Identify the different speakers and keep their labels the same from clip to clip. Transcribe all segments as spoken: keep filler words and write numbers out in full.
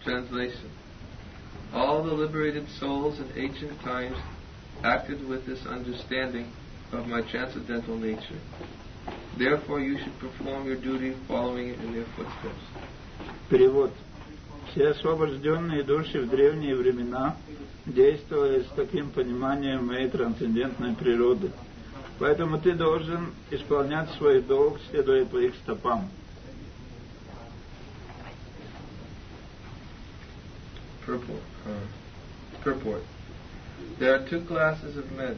Speaker 1: Translation. All the liberated souls in ancient times acted with this understanding of my transcendental nature. Therefore you should perform your duty following it in their footsteps.
Speaker 2: Перевод. Все освобожденные души в древние времена действовали с таким пониманием моей трансцендентной природы. Поэтому ты должен исполнять свой долг, следуя по их стопам.
Speaker 1: Purport. Uh, purport. There are two classes of men.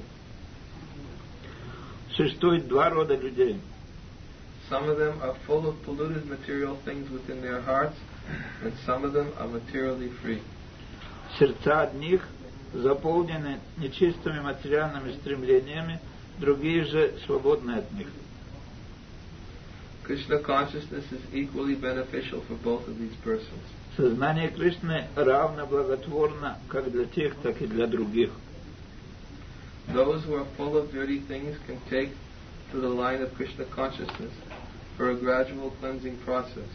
Speaker 2: Существует два рода людей.
Speaker 1: Some of them are full of polluted material things within their hearts, and some of them are materially free.
Speaker 2: Сердца одних заполнены нечистыми материальными стремлениями, другие же свободны от них.
Speaker 1: Krishna consciousness is equally beneficial for both of these persons.
Speaker 2: Сознание Кришны равно благотворно как для тех, так и для других.
Speaker 1: Those who are full of dirty things can take to the line of Krishna consciousness for a gradual cleansing process.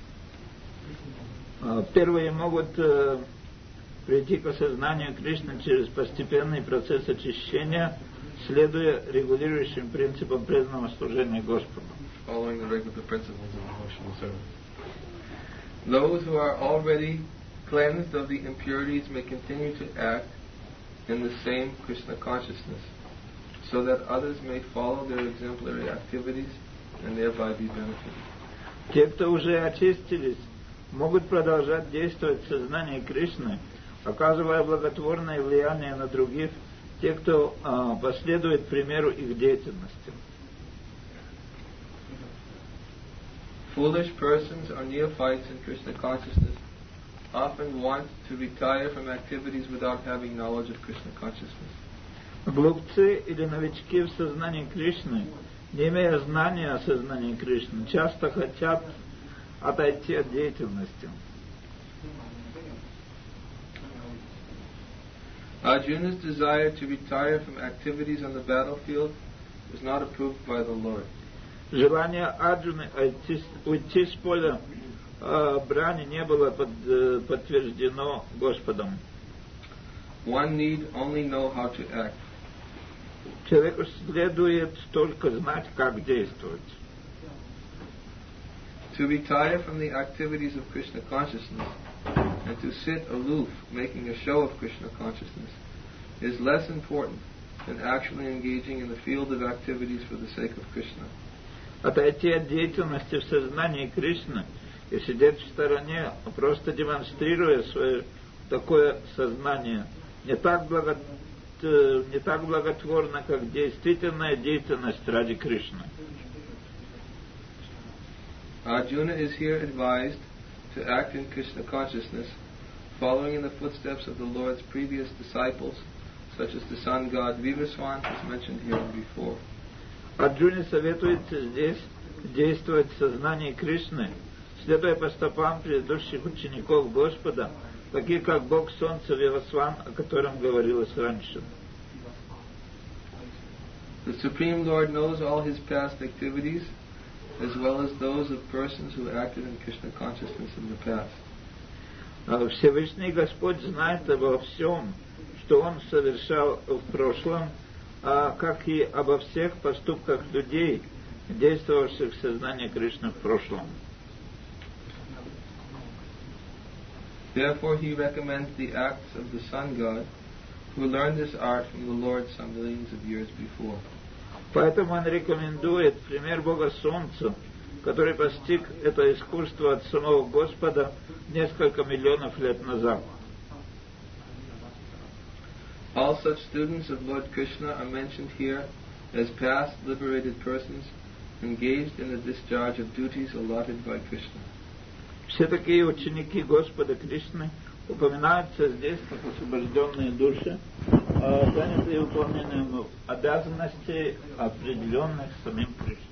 Speaker 2: Первые могут uh, прийти к осознанию Кришны через постепенный процесс очищения, следуя регулирующим принципам преданного служения Господу.
Speaker 1: Following the regular principles of devotional service. Those who are already cleansed of the impurities may continue to act in the same Krishna consciousness, so that others may follow their exemplary activities and thereby be benefited.
Speaker 2: Те, кто уже очистились, могут продолжать действовать в сознании Кришны, оказывая благотворное влияние на других, те, кто а, последует примеру их деятельности.
Speaker 1: Foolish persons or neophytes in Krishna consciousness often want to retire from activities without having knowledge of Krishna consciousness.
Speaker 2: Глупцы или новички в сознании Кришны, не имея знания о сознании Кришны, часто хотят отойти от деятельности.
Speaker 1: Arjuna's desire to retire from activities on the battlefield was not approved by the Lord.
Speaker 2: Желание Арджуны уйти с поля э, брани не было под, э, подтверждено Господом.
Speaker 1: One need only know how to act.
Speaker 2: Человеку следует только знать, как действовать.
Speaker 1: To retire from the activities of Krishna consciousness and to sit aloof, making a show of Krishna consciousness, is less important than actually engaging in the field of activities for the sake of Krishna.
Speaker 2: Отойти от деятельности в сознании Кришны и сидеть в стороне, просто демонстрируя свое такое сознание, не так, благо, не так благотворно, как действительная деятельность ради Кришны.
Speaker 1: Arjuna is here advised to act in Krishna consciousness, following in the footsteps of the Lord's previous disciples, such as the sun god Vivaswan, as mentioned here before.
Speaker 2: Арджуне советуется здесь действовать в сознании Кришны, следуя по стопам предыдущих учеников Господа, таких как Бог Солнца Вивасван, о котором говорилось раньше.
Speaker 1: The Supreme Lord knows all his past activities, as well as those of persons who acted in Krishna consciousness in the past.
Speaker 2: Всевышний Господь знает обо всем, что Он совершал в прошлом, а как и обо всех поступках людей, действовавших в сознании Кришны в прошлом.
Speaker 1: Therefore he recommends the acts of the sun god, who learned this art from the Lord some millions of years before.
Speaker 2: Поэтому он рекомендует пример Бога Солнца, который постиг это искусство от самого Господа несколько миллионов лет назад.
Speaker 1: All such students of Lord Krishna are mentioned here as past liberated persons engaged in the discharge of duties allotted by Krishna.
Speaker 2: Все такие ученики Господа Кришны упоминаются здесь как освобожденные души, занятые выполнением обязанностей, определенных самим Кришной.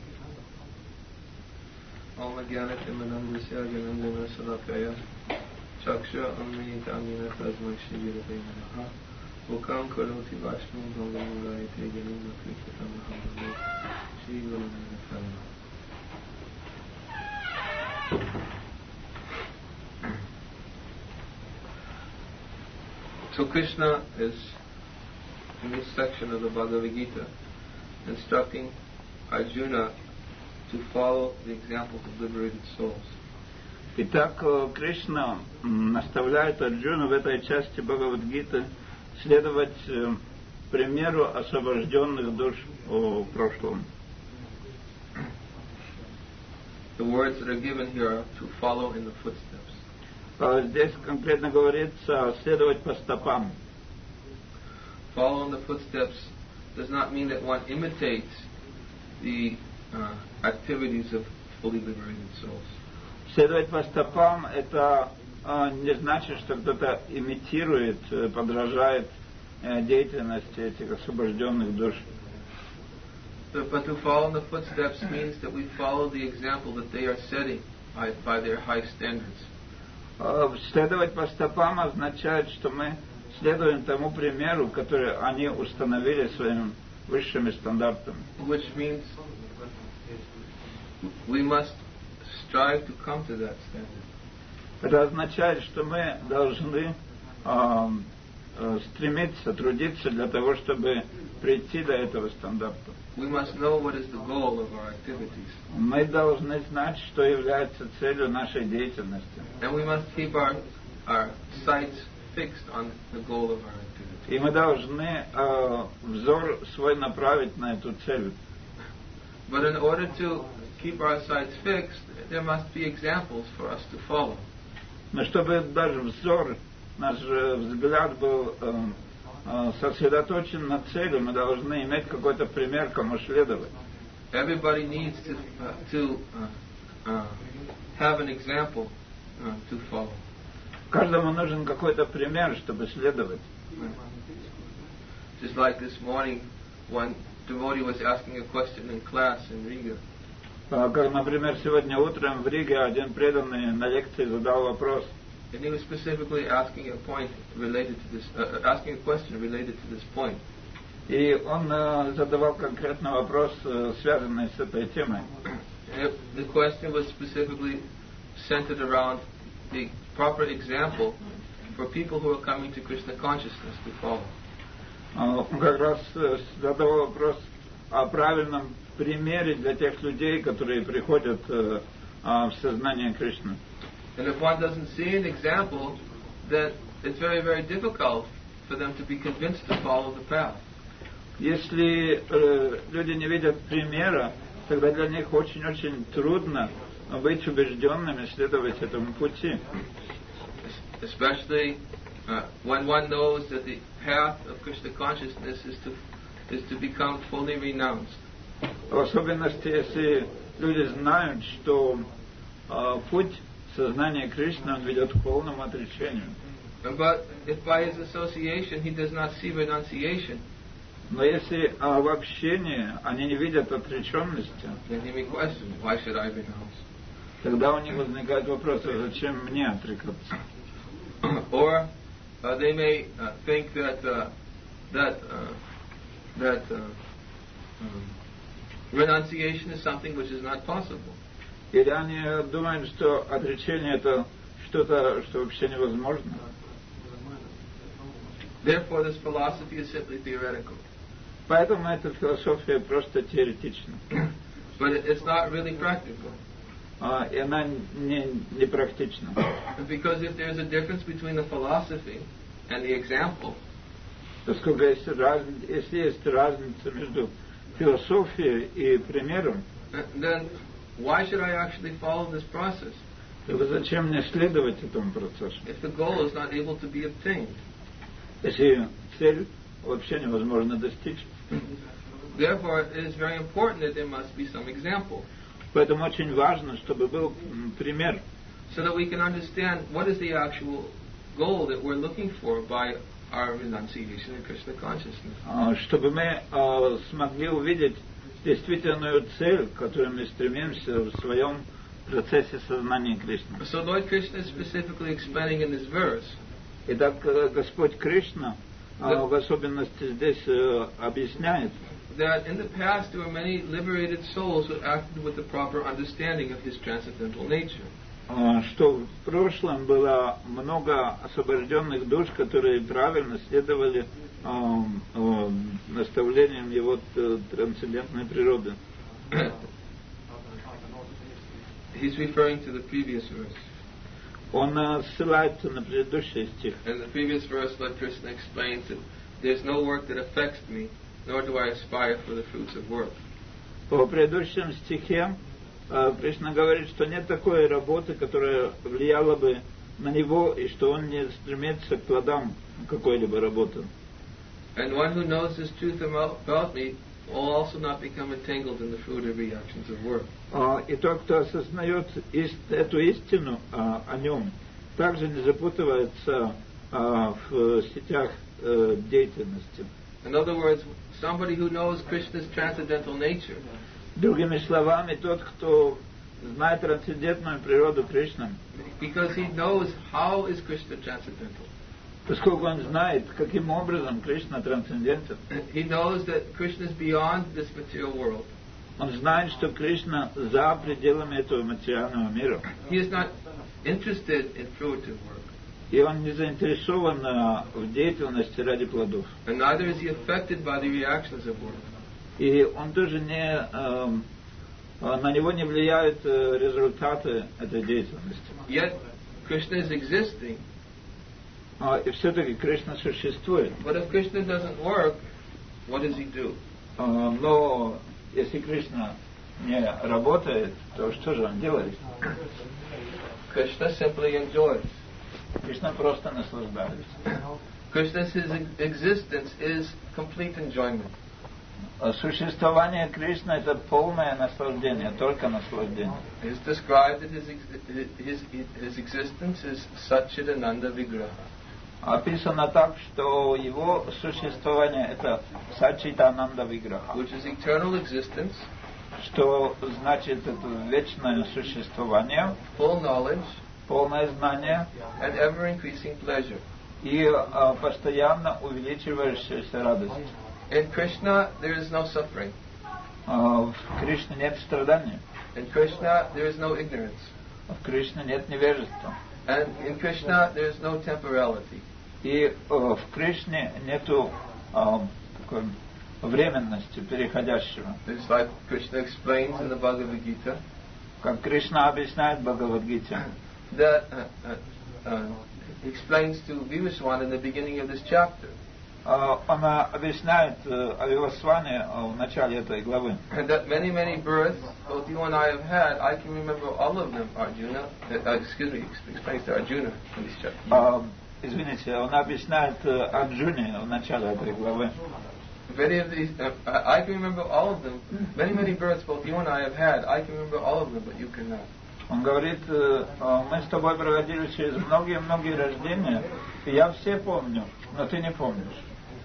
Speaker 1: Om Jnana Timanandasya Janandana Salakaya Chaksha Amrita Amina Tasmak Shivirabe Namaha Mukam Karoti Vashnu Bhagamurayate Janima Krishna Mahamadu Shri Guru Namaskar. So Krishna is, in this section of the Bhagavad Gita, instructing Arjuna to follow the examples of liberated souls.
Speaker 2: Итак, Кришна наставляет Арджуну в этой части Бхагавад-гиты следовать примеру освобожденных душ в прошлом.
Speaker 1: The words that are given here are to follow in the footsteps.
Speaker 2: Здесь конкретно говорится следовать по стопам.
Speaker 1: Follow in the footsteps does not mean that one imitates the uh, activities of fully liberated souls.
Speaker 2: Следовать по стопам — это э, не значит, что кто-то имитирует, подражает э, деятельности этих освобожденных душ.
Speaker 1: But, but to follow in the footsteps means that we follow the example that they are setting by, by their high standards.
Speaker 2: Э, следовать по стопам означает, что мы следуем тому примеру, который они установили своими высшими стандартами.
Speaker 1: Which means we must strive to come to that standard.
Speaker 2: Это означает, что мы должны э, э, стремиться, трудиться для того, чтобы прийти до этого стандарта.
Speaker 1: We must know what is the goal of our activities.
Speaker 2: Мы должны знать, что является целью нашей деятельности.
Speaker 1: And we must keep our, our sights fixed on the goal of our activities.
Speaker 2: И мы должны э, взор свой направить на эту цель.
Speaker 1: But in order to keep our sights fixed, there must be examples for us to follow.
Speaker 2: Но чтобы даже взор, наш взгляд был э, э, сосредоточен на цели, мы должны иметь какой-то пример, кому следовать.
Speaker 1: Everybody needs to uh, to uh, uh, have an example uh, to follow.
Speaker 2: Каждому нужен какой-то пример, чтобы следовать.
Speaker 1: Just like this morning, one devotee was asking a question in class in Riga.
Speaker 2: Как, например, сегодня утром в Риге один преданный на лекции задал вопрос.
Speaker 1: And he was specifically asking a point related to this, uh, asking a question related to this point.
Speaker 2: И он uh, задавал конкретный вопрос, uh, связанный с этой темой.
Speaker 1: And the question was specifically centered around the proper example for people who are coming to Krishna consciousness to follow.
Speaker 2: Uh, он как раз uh, задавал вопрос о правильном примере для тех людей, которые приходят uh, uh, в сознание Кришны.
Speaker 1: And if one doesn't see an example, then it's very, very difficult for them to be convinced to follow the path.
Speaker 2: Если uh, люди не видят примера, тогда для них очень-очень трудно быть убежденными, следовать этому пути.
Speaker 1: Especially uh, when one knows that the path of Krishna consciousness is to is to become fully renounced.
Speaker 2: В особенности, если люди знают, что uh, путь сознания Кришны, он ведет к полному отречению.
Speaker 1: But if by his association he does not see renunciation,
Speaker 2: но если uh, в общении они не видят отреченности,
Speaker 1: then he may question, why should I renounce?
Speaker 2: Тогда у них возникает вопрос, зачем мне отрекаться?
Speaker 1: Or uh, they may uh, think that uh, that uh, that uh, um, renunciation is something which is not possible.
Speaker 2: Или они думают, что отречение это что-то, что вообще невозможно.
Speaker 1: Therefore, this philosophy is simply theoretical.
Speaker 2: Поэтому эта философия просто теоретична.
Speaker 1: But it's not really practical.
Speaker 2: Uh, и она не, не практична.
Speaker 1: Because if there's a difference between the philosophy and the example,
Speaker 2: поскольку если, раз, если есть разница между философией и примером,
Speaker 1: then why should I actually follow this process?
Speaker 2: Тогда зачем мне следовать этому процессу?
Speaker 1: If the goal is not able to be obtained.
Speaker 2: Если цель вообще невозможно достичь.
Speaker 1: Therefore, it is very important that there must be some example.
Speaker 2: Поэтому очень важно, чтобы был пример.
Speaker 1: So that we can understand what is the actual goal that we're looking for by our renunciation in Krishna consciousness.
Speaker 2: Чтобы мы uh, смогли увидеть действительную цель, к которой мы стремимся в своем процессе сознания Кришны.
Speaker 1: So Lord Krishna is specifically explaining in this verse.
Speaker 2: Итак, Господь Кришна uh, в особенности здесь uh, объясняет,
Speaker 1: that in the past there were many liberated souls who acted with the proper understanding of his transcendental nature.
Speaker 2: что в прошлом было много освобожденных душ, которые правильно следовали наставлениям его трансцендентной природы.
Speaker 1: He's referring to the previous verse.
Speaker 2: Он ссылается на предыдущий стих.
Speaker 1: In the previous verse, Lord Krishna explains that there's no work that affects me, nor do I aspire for the fruits of work.
Speaker 2: По предыдущем стихе Кришна говорит, что нет такой работы, которая влияла бы на него, и что он не стремится к плодам какой-либо работы.
Speaker 1: And one who knows this truth about me will also not become entangled in the fruitive reactions of work.
Speaker 2: И тот, кто осознает эту истину о нем, также не запутывается в сетях деятельности.
Speaker 1: In other words, somebody who knows Krishna's transcendental nature,
Speaker 2: другими словами, тот, кто знает трансцендентную природу Кришны,
Speaker 1: because he knows how is Krishna transcendental.
Speaker 2: Поскольку он знает, каким образом Кришна трансцендентен.
Speaker 1: He knows that Krishna is beyond this material world.
Speaker 2: Он знает, что Кришна за пределами этого материального мира.
Speaker 1: He is not interested in fruitive work.
Speaker 2: И он не заинтересован в деятельности ради плодов.
Speaker 1: And neither is he affected by the reactions of work.
Speaker 2: И он тоже не, на него не влияют результаты этой деятельности.
Speaker 1: Yet Krishna is existing.
Speaker 2: И все-таки Кришна существует.
Speaker 1: But if Krishna doesn't work, what does he do?
Speaker 2: Но если Кришна не работает, то что же он делает?
Speaker 1: Krishna simply enjoys.
Speaker 2: Кришна просто наслаждается.
Speaker 1: Krishna's his existence is complete enjoyment.
Speaker 2: Существование Кришны — это полное наслаждение, только наслаждение.
Speaker 1: It is described that his, his, his existence is Satchidananda Vigraha.
Speaker 2: Описано так, что его существование — это Саччитананда Виграха,
Speaker 1: which is eternal existence,
Speaker 2: что значит это вечное существование,
Speaker 1: full knowledge,
Speaker 2: полное знание,
Speaker 1: and ever increasing pleasure.
Speaker 2: И а, постоянно увеличивающаяся радость.
Speaker 1: In Krishna there is no suffering.
Speaker 2: А, в Кришне нет страданий.
Speaker 1: In Krishna there is no ignorance.
Speaker 2: В Кришне нет невежества.
Speaker 1: And in Krishna there is no temporality.
Speaker 2: И а, в Кришне нету а, такой временности переходящего.
Speaker 1: It's like Krishna explains in the Bhagavad Gita.
Speaker 2: Как Кришна объясняет в Бхагавад-гите.
Speaker 1: That uh, uh, uh, he explains to Vivaswan in the beginning of this chapter.
Speaker 2: Uh, она объясняет uh, о Вивасване uh, в начале этой главы.
Speaker 1: And that many, many births, both you and I have had, I can remember all of them, Arjuna. Uh, excuse me, explains to Arjuna in this chapter.
Speaker 2: Uh, извините, он объясняет uh, Арджуне в начале этой главы.
Speaker 1: Many of these, uh, I can remember all of them. Many, many births, both you and I have had, I can remember all of them, but you cannot.
Speaker 2: Он говорит, мы с тобой проводили через многие-многие рождения, и я все помню, но ты не помнишь.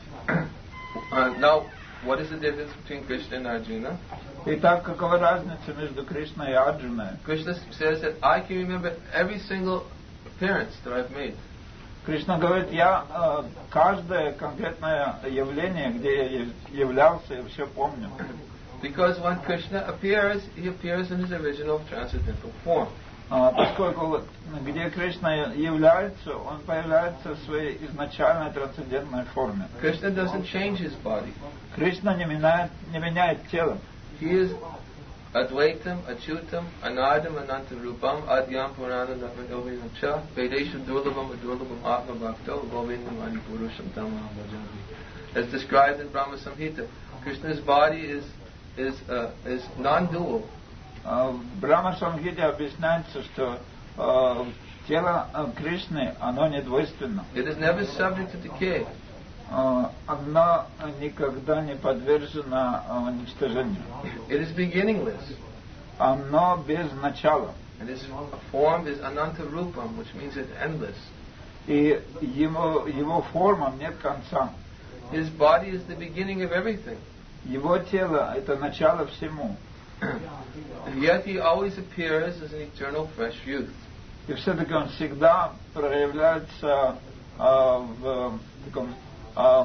Speaker 1: Uh, now, what is the difference between Krishna and Arjuna?
Speaker 2: Итак, какова разница между Кришной и Арджуной?
Speaker 1: Krishna says that I can remember every single appearance that I've made.
Speaker 2: Кришна говорит, я э, каждое конкретное явление, где я являлся, я все помню.
Speaker 1: Because when Krishna appears, he appears in his original transcendental form.
Speaker 2: Uh, поскольку где Кришна является, он появляется в своей изначальной трансцендентной форме.
Speaker 1: Krishna doesn't change his body.
Speaker 2: Кришна не меняет, не меняет тело.
Speaker 1: He is Advaitam, Achyutam, Anadam, Anantarupam, Adyam, Purana, Navadovinam Cha, Vedeshu Durlabam, Durlabam Atma Bhakto, Govindam, Adipurusham, Tamaham Bhajanti. As described in Brahma Samhita, Krishna's body is is uh, is non-dual.
Speaker 2: В Брахма Самхите объясняется, что uh, тело Кришны, оно не двойственно.
Speaker 1: It is never subject to decay.
Speaker 2: Uh, оно никогда не подвержено uh, уничтожению.
Speaker 1: It is beginningless.
Speaker 2: Оно без начала.
Speaker 1: And its form is Ananta Rupam, which means it's endless.
Speaker 2: И его, его формам нет конца.
Speaker 1: His body is the beginning of everything.
Speaker 2: Его тело — это начало всему.
Speaker 1: And yet he always appears as an eternal fresh youth.
Speaker 2: И все-таки он всегда проявляется а, в таком а,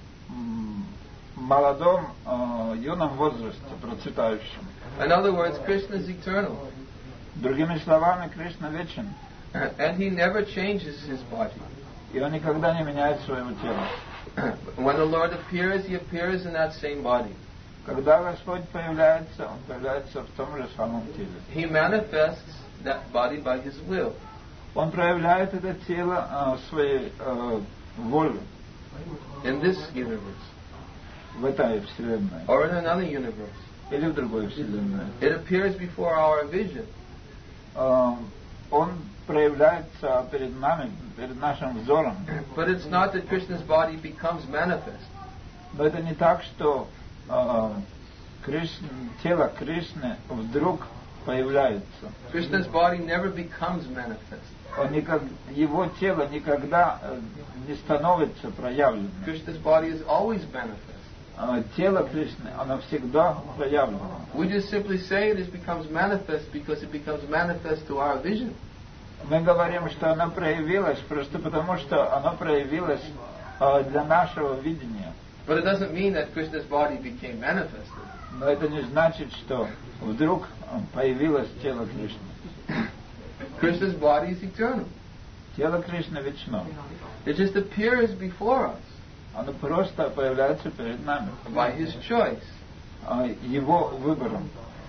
Speaker 2: молодом, а, юном возрасте, процветающем.
Speaker 1: In other words, Krishna is eternal.
Speaker 2: Другими словами, Кришна вечен.
Speaker 1: And he never changes his body.
Speaker 2: И он никогда не меняет своего тела.
Speaker 1: When the Lord appears, he appears in that same body.
Speaker 2: Когда Господь появляется, он появляется в том же самом теле.
Speaker 1: He manifests that body by his will.
Speaker 2: Он проявляет это тело uh, своей uh, волей.
Speaker 1: In this universe.
Speaker 2: В этой вселенной.
Speaker 1: Or in another universe.
Speaker 2: Или в другой вселенной.
Speaker 1: It appears before our vision.
Speaker 2: Uh, он проявляется перед нами, перед нашим взором.
Speaker 1: But it's not that Krishna's body becomes manifest.
Speaker 2: Но это не так, что uh, Кришна, тело Кришны вдруг появляется.
Speaker 1: Krishna's body never becomes manifest.
Speaker 2: Он никак, его тело никогда не становится проявленным.
Speaker 1: Krishna's body is always manifest.
Speaker 2: Uh, тело Кришны, оно всегда проявлено.
Speaker 1: We just simply say it becomes manifest because it becomes manifest to our vision.
Speaker 2: Мы говорим, что оно проявилось просто потому, что оно проявилось uh, для нашего видения.
Speaker 1: But it doesn't mean that Krishna's body became manifested.
Speaker 2: Но это не значит, что вдруг появилось тело Кришны.
Speaker 1: Krishna's body is eternal.
Speaker 2: Тело Кришны вечно.
Speaker 1: It just appears before us.
Speaker 2: Оно просто появляется перед нами.
Speaker 1: By his choice.
Speaker 2: Uh, его выбором.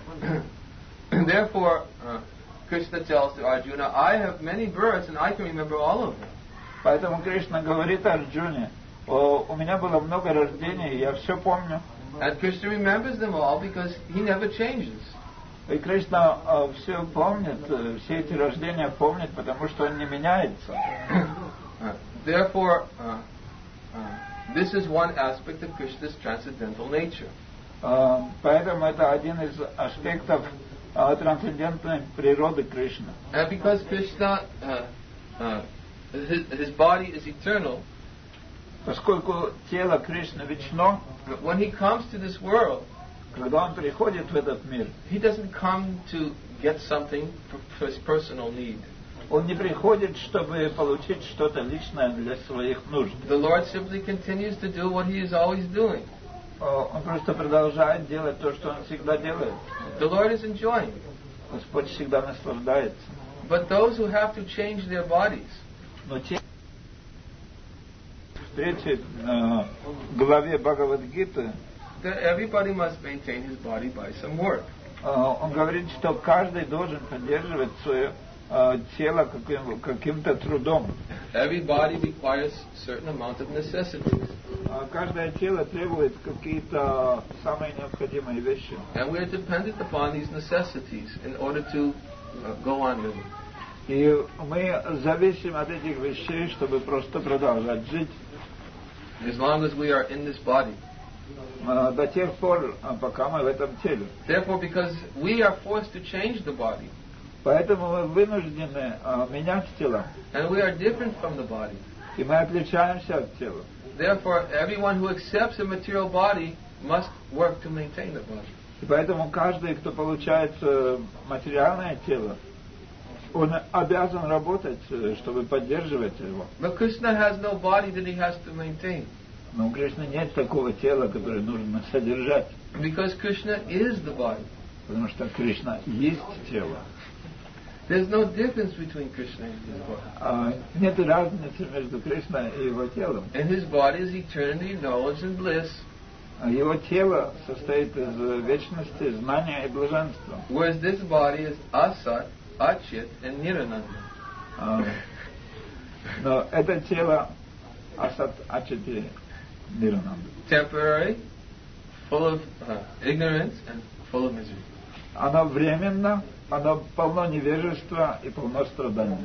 Speaker 1: And therefore, uh, Krishna tells to Arjuna, I have many births and I can remember all of them.
Speaker 2: Поэтому Кришна говорит Арджуне, у меня было много рождений, я все помню.
Speaker 1: And Krishna remembers them all because he never changes.
Speaker 2: И Кришна uh, все помнит, все эти рождения помнит, потому что он не меняется.
Speaker 1: Therefore, uh, uh, this is one aspect of Krishna's transcendental nature.
Speaker 2: Uh, поэтому это один из аспектов uh, трансцендентной природы Кришны.
Speaker 1: And because Krishna, uh, uh, his, his body is eternal,
Speaker 2: поскольку тело Кришны вечно,
Speaker 1: when he comes to this world,
Speaker 2: когда он приходит в этот мир,
Speaker 1: he doesn't come to get something for, for his personal need.
Speaker 2: Он не приходит, чтобы получить что-то личное для своих нужд.
Speaker 1: The Lord simply continues to do what he is always doing.
Speaker 2: Он просто продолжает делать то, что он всегда делает.
Speaker 1: The Lord is enjoying.
Speaker 2: Господь всегда наслаждается.
Speaker 1: But those who have to change their bodies,
Speaker 2: но те в третьей э, главе Бхагавад-гиты
Speaker 1: that everybody must maintain his body by some work.
Speaker 2: э, он говорит, что каждый должен поддерживать свое э, тело каким, каким-то трудом.
Speaker 1: Every body requires a certain amount of necessities.
Speaker 2: Э, каждое тело требует какие-то самые необходимые вещи.
Speaker 1: And we are dependent upon these necessities in order to uh, go on living.
Speaker 2: И мы зависим от этих вещей, чтобы просто продолжать жить.
Speaker 1: As long as we are in this body.
Speaker 2: Э, до тех пор, пока мы в этом теле.
Speaker 1: Therefore, because we are forced to change the body.
Speaker 2: Поэтому мы вынуждены э, менять тела.
Speaker 1: And we are different from the body.
Speaker 2: И мы отличаемся от тела.
Speaker 1: Therefore, everyone who accepts a material body must work to maintain the body.
Speaker 2: И поэтому каждый, кто получает э, материальное тело, он обязан работать, чтобы поддерживать его.
Speaker 1: But Krishna has no body that he has to maintain.
Speaker 2: Но у Кришны нет такого тела, которое нужно содержать.
Speaker 1: Because Krishna is the body.
Speaker 2: Потому что Кришна есть тело.
Speaker 1: There's no difference between Krishna and his body.
Speaker 2: А, нет разницы между Кришной и его телом.
Speaker 1: And his body is eternity, knowledge and bliss.
Speaker 2: Его тело состоит из вечности, знания и блаженства.
Speaker 1: Whereas this body is asat, achit and nirananda.
Speaker 2: А, но это тело асат, ачит и нирананда.
Speaker 1: Temporary, full of uh, ignorance and full of misery.
Speaker 2: Оно временно, оно полно невежества и полно страданий.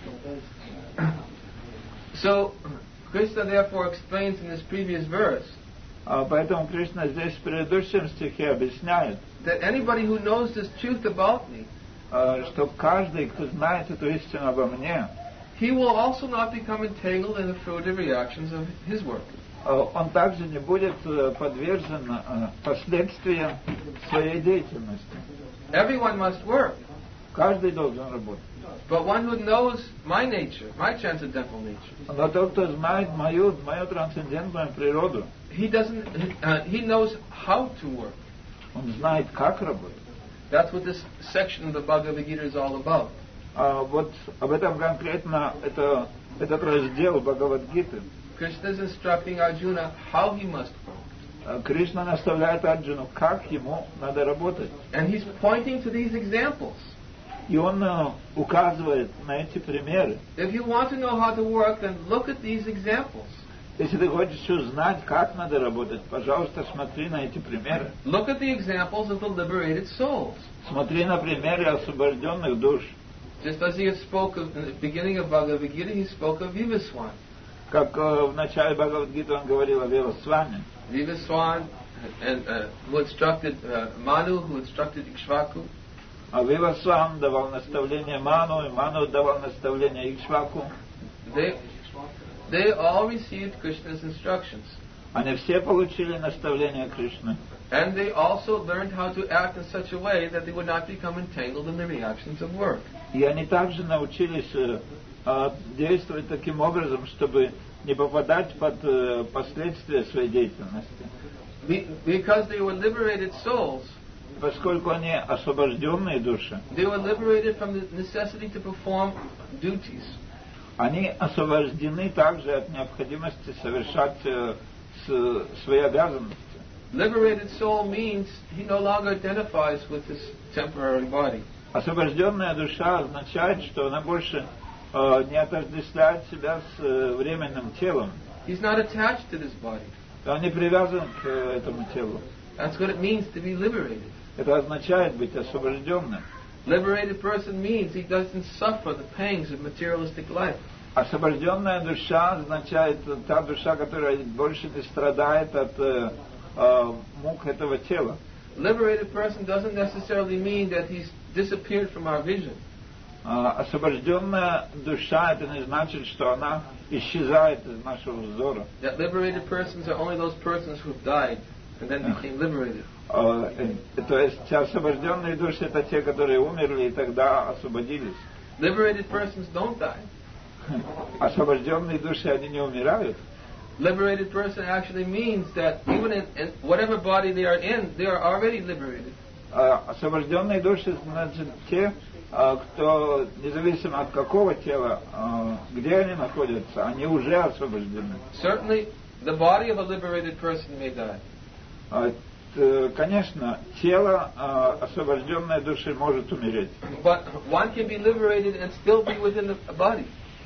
Speaker 1: So, Krishna therefore explains in this previous verse
Speaker 2: А поэтому Кришна здесь в предыдущем стихе объясняет,
Speaker 1: that anybody who knows this truth about me,
Speaker 2: а, что каждый, кто знает эту истину обо мне,
Speaker 1: he will also not become entangled in the fruitive reactions of his work.
Speaker 2: а, он также не будет подвержен а, последствиям своей деятельности.
Speaker 1: Everyone must work.
Speaker 2: Каждый должен работать.
Speaker 1: But one who knows my nature, my transcendental nature,
Speaker 2: Но тот, кто знает мою, мою трансцендентную природу,
Speaker 1: he doesn't. Uh, he knows how to work.
Speaker 2: он знает, как работать.
Speaker 1: That's what this section of the Bhagavad Gita is all about.
Speaker 2: А вот об этом конкретно это, этот раздел Бхагавад-гиты.
Speaker 1: Krishna is instructing Arjuna how he must work.
Speaker 2: Кришна наставляет Арджуну, как ему надо работать.
Speaker 1: And he's pointing to these examples.
Speaker 2: И он uh, указывает на эти примеры.
Speaker 1: If you want to know how to work, then look at these examples.
Speaker 2: Если ты хочешь узнать, как надо работать, пожалуйста, смотри на эти примеры.
Speaker 1: Look at the examples of the liberated souls.
Speaker 2: Смотри на примеры освобожденных душ.
Speaker 1: Just as he had spoke of, in the beginning of Bhagavad Gita, he spoke of Vivaswan.
Speaker 2: Как uh, в начале Бхагавад-гиты он говорил о Вивасване.
Speaker 1: Vivaswan, and, uh, who instructed uh, Manu, who instructed Ikshvaku.
Speaker 2: А Вивасван давал наставление Ману, и Ману давал наставление Икшваку.
Speaker 1: They, they all received Krishna's instructions.
Speaker 2: Они все получили наставление Кришны.
Speaker 1: And they also learned how to act in such a way that they would not become entangled in the reactions of work.
Speaker 2: И они также научились э, действовать таким образом, чтобы не попадать под э, последствия своей деятельности.
Speaker 1: Because they were liberated souls,
Speaker 2: поскольку они освобожденные души,
Speaker 1: they were liberated from the necessity to perform duties.
Speaker 2: Они освобождены также от необходимости совершать э, с, свои обязанности.
Speaker 1: Liberated soul means he no longer identifies with this temporary body.
Speaker 2: Освобожденная душа означает, что она больше э, не отождествляет себя с э, временным телом.
Speaker 1: He's not attached to this body.
Speaker 2: Он не привязан к э, этому телу.
Speaker 1: That's what it means to be liberated.
Speaker 2: Это означает быть освобожденным.
Speaker 1: Liberated person means he doesn't suffer the pangs of materialistic life.
Speaker 2: Освобожденная душа означает та душа, которая больше не страдает от э, э, мук этого тела.
Speaker 1: Liberated person doesn't necessarily mean that he's disappeared from our vision.
Speaker 2: Uh, освобожденная душа, это не значит, что она исчезает из нашего взора.
Speaker 1: That liberated persons are only those persons who've died and then became liberated.
Speaker 2: Uh, э, то есть освобожденные души это те, которые умерли и тогда освободились.
Speaker 1: Liberated persons don't die.
Speaker 2: Освобожденные души, они не умирают.
Speaker 1: Liberated person actually means that even in, in whatever body they are in, they are already liberated.
Speaker 2: Uh, освобожденные души, значит, те, uh, кто, независимо от какого тела, uh, где они находятся, они уже освобождены.
Speaker 1: Certainly, the body of a liberated person may die.
Speaker 2: Uh, т, конечно, тело uh, освобожденной души может умереть.
Speaker 1: But one can be liberated and still be within the body.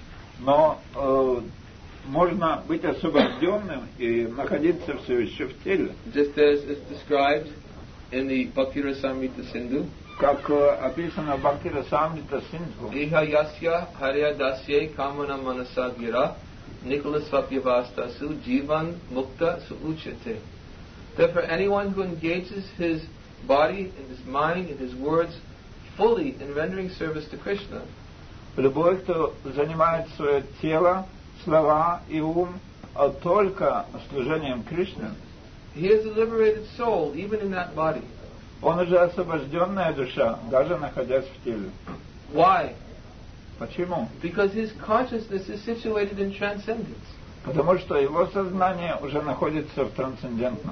Speaker 2: Но uh, можно быть освобожденным и находиться все еще в теле.
Speaker 1: Just as is described in the Bhakti-rasamrita Sindhu.
Speaker 2: Как uh, описано в Бхакти-расамрита Синдху.
Speaker 1: Iha yasya harya dasye kamana manasa gira nikolasvapyavastasu jivan mukta suuchate. Therefore, anyone who engages his body and his mind and his words fully in rendering service to Krishna,
Speaker 2: любой, кто занимает свое тело, слова и ум только служением Кришне,
Speaker 1: he is a liberated soul, even in that body.
Speaker 2: он уже освобожденная душа, даже находясь в теле.
Speaker 1: Why?
Speaker 2: Почему?
Speaker 1: Because his consciousness is situated in transcendence.
Speaker 2: Потому что его сознание уже находится в трансцендентном.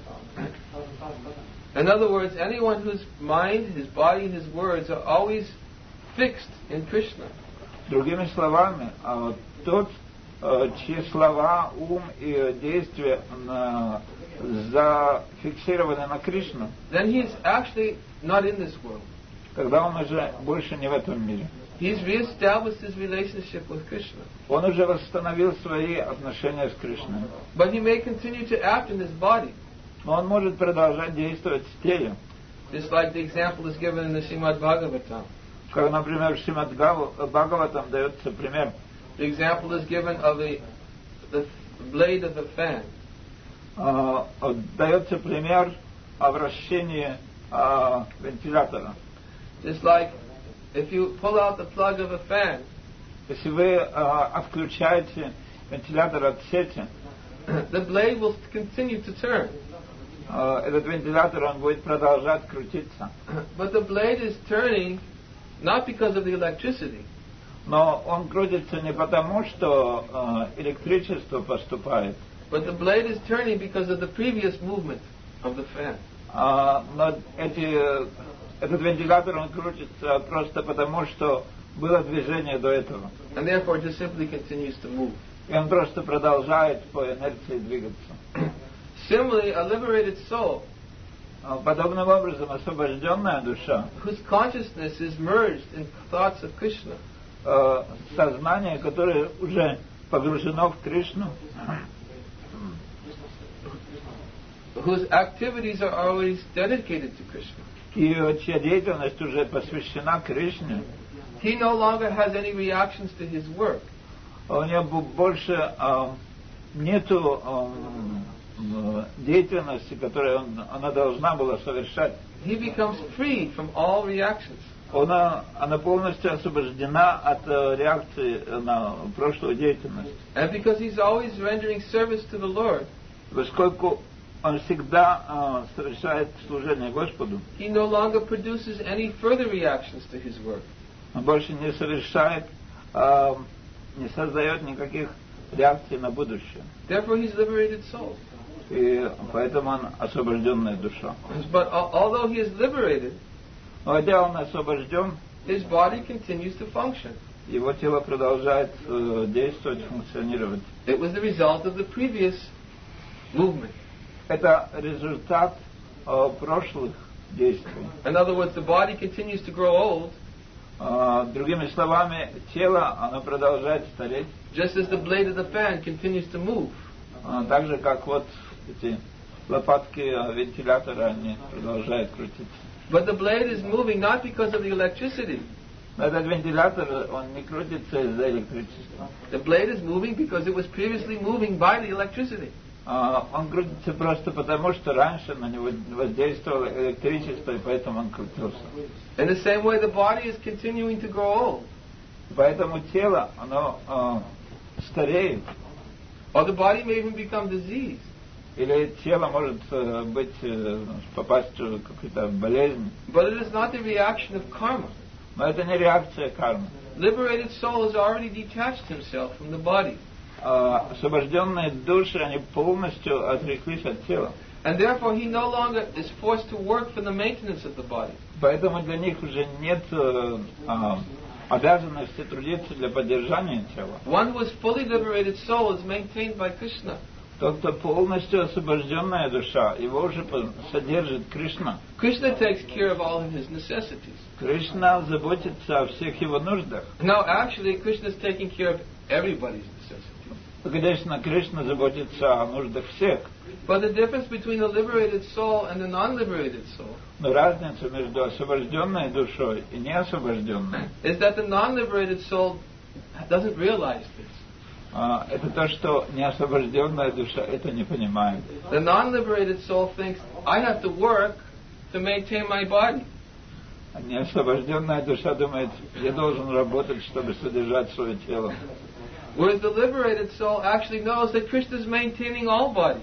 Speaker 1: In other words, anyone whose mind, his body, and his words are always fixed in Krishna.
Speaker 2: Другими словами, тот, чьи слова, ум и действия зафиксированы на Кришну,
Speaker 1: then he is actually not in this world.
Speaker 2: Тогда он уже больше не в этом мире.
Speaker 1: He's reestablished his relationship with Krishna.
Speaker 2: Он уже восстановил свои отношения с Кришной.
Speaker 1: But he may continue to act in his body.
Speaker 2: Но он может продолжать действовать в теле.
Speaker 1: Just like the example is given in the Srimad Bhagavatam.
Speaker 2: Как, например, в Шримад Бхагаватам дается пример.
Speaker 1: The example is given of the, the blade of the fan.
Speaker 2: Uh, дается пример о вращении uh, вентилятора.
Speaker 1: Just like if you pull out the plug of a fan,
Speaker 2: если вы uh, отключаете вентилятор от сети,
Speaker 1: the blade will continue to turn.
Speaker 2: Uh, этот вентилятор он будет продолжать крутиться.
Speaker 1: But the blade is turning not because of the electricity.
Speaker 2: Но он крутится не потому, что uh, электричество поступает.
Speaker 1: But the blade is turning because of the previous movement of the fan.
Speaker 2: Uh, но эти этот вентилятор, он крутится просто потому, что было движение до этого.
Speaker 1: And therefore just simply continues to move.
Speaker 2: И он просто продолжает по инерции двигаться.
Speaker 1: Similarly, a liberated soul,
Speaker 2: подобным образом освобожденная душа,
Speaker 1: whose consciousness is merged in thoughts of Krishna,
Speaker 2: сознание, которое уже погружено в Кришну,
Speaker 1: whose activities are always dedicated to Krishna,
Speaker 2: и чья деятельность уже посвящена Кришне,
Speaker 1: he no longer has any reactions to his work.
Speaker 2: У него больше нету деятельности, которую он, она должна была совершать.
Speaker 1: He becomes free from all reactions.
Speaker 2: Она, она полностью освобождена от реакции на прошлую деятельность.
Speaker 1: And because he's always rendering service to the Lord,
Speaker 2: поскольку он всегда uh, совершает служение Господу,
Speaker 1: he no longer produces any further reactions to his work.
Speaker 2: Он больше не совершает, uh, не создает никаких реакций на будущее.
Speaker 1: Therefore, he's liberated soul.
Speaker 2: И поэтому он освобожденная душа.
Speaker 1: But uh, although he is liberated,
Speaker 2: но хотя он освобожден,
Speaker 1: his body continues to function.
Speaker 2: Его тело продолжает uh, действовать, функционировать.
Speaker 1: It was the result of the previous movement.
Speaker 2: Это результат uh, прошлых действий.
Speaker 1: In other words, the body continues to grow old.
Speaker 2: Uh, другими словами, тело, оно продолжает стареть.
Speaker 1: Just as the blade of the fan continues to move.
Speaker 2: Uh, так же, как вот эти лопатки вентилятора, они продолжают крутиться.
Speaker 1: But the blade is moving not because of the electricity.
Speaker 2: Но этот вентилятор, он не крутится из-за электричества.
Speaker 1: The blade is moving because it was previously moving by the electricity.
Speaker 2: Uh, он крутится просто потому, что раньше на него воздействовало электричество, и поэтому он крутился.
Speaker 1: In the same way, the body is continuing to grow old.
Speaker 2: Поэтому тело, оно uh, стареет.
Speaker 1: Or the body may even become diseased.
Speaker 2: Или тело может uh, быть, uh, попасть в какую-то болезнь.
Speaker 1: But it is not the reaction of karma.
Speaker 2: Но это не реакция кармы.
Speaker 1: Liberated soul has already detached himself from the body.
Speaker 2: Uh, освобожденные души, они полностью отреклись от тела.
Speaker 1: And therefore he no longer is forced to work for the maintenance of the body.
Speaker 2: Поэтому для них уже нет uh, uh, обязанности трудиться для поддержания тела.
Speaker 1: One who is fully liberated soul is maintained by Krishna.
Speaker 2: Тот, кто полностью освобожденная душа, его уже содержит Кришна.
Speaker 1: Krishna takes care of all of his necessities.
Speaker 2: Кришна заботится о всех его нуждах.
Speaker 1: Now actually Krishna is taking care of everybody's necessities.
Speaker 2: Конечно, Кришна заботится о нуждах всех.
Speaker 1: But the difference between the liberated soul and the non-liberated soul
Speaker 2: Но разница между освобожденной душой и неосвобожденной
Speaker 1: is that the non-liberated soul doesn't realize this.
Speaker 2: Uh, это то, что неосвобожденная душа это не понимает.
Speaker 1: The non-liberated soul thinks, I have to work to maintain my body.
Speaker 2: Неосвобожденная душа думает, я должен работать, чтобы содержать свое тело.
Speaker 1: Whereas the liberated soul actually knows that Krishna is maintaining all bodies.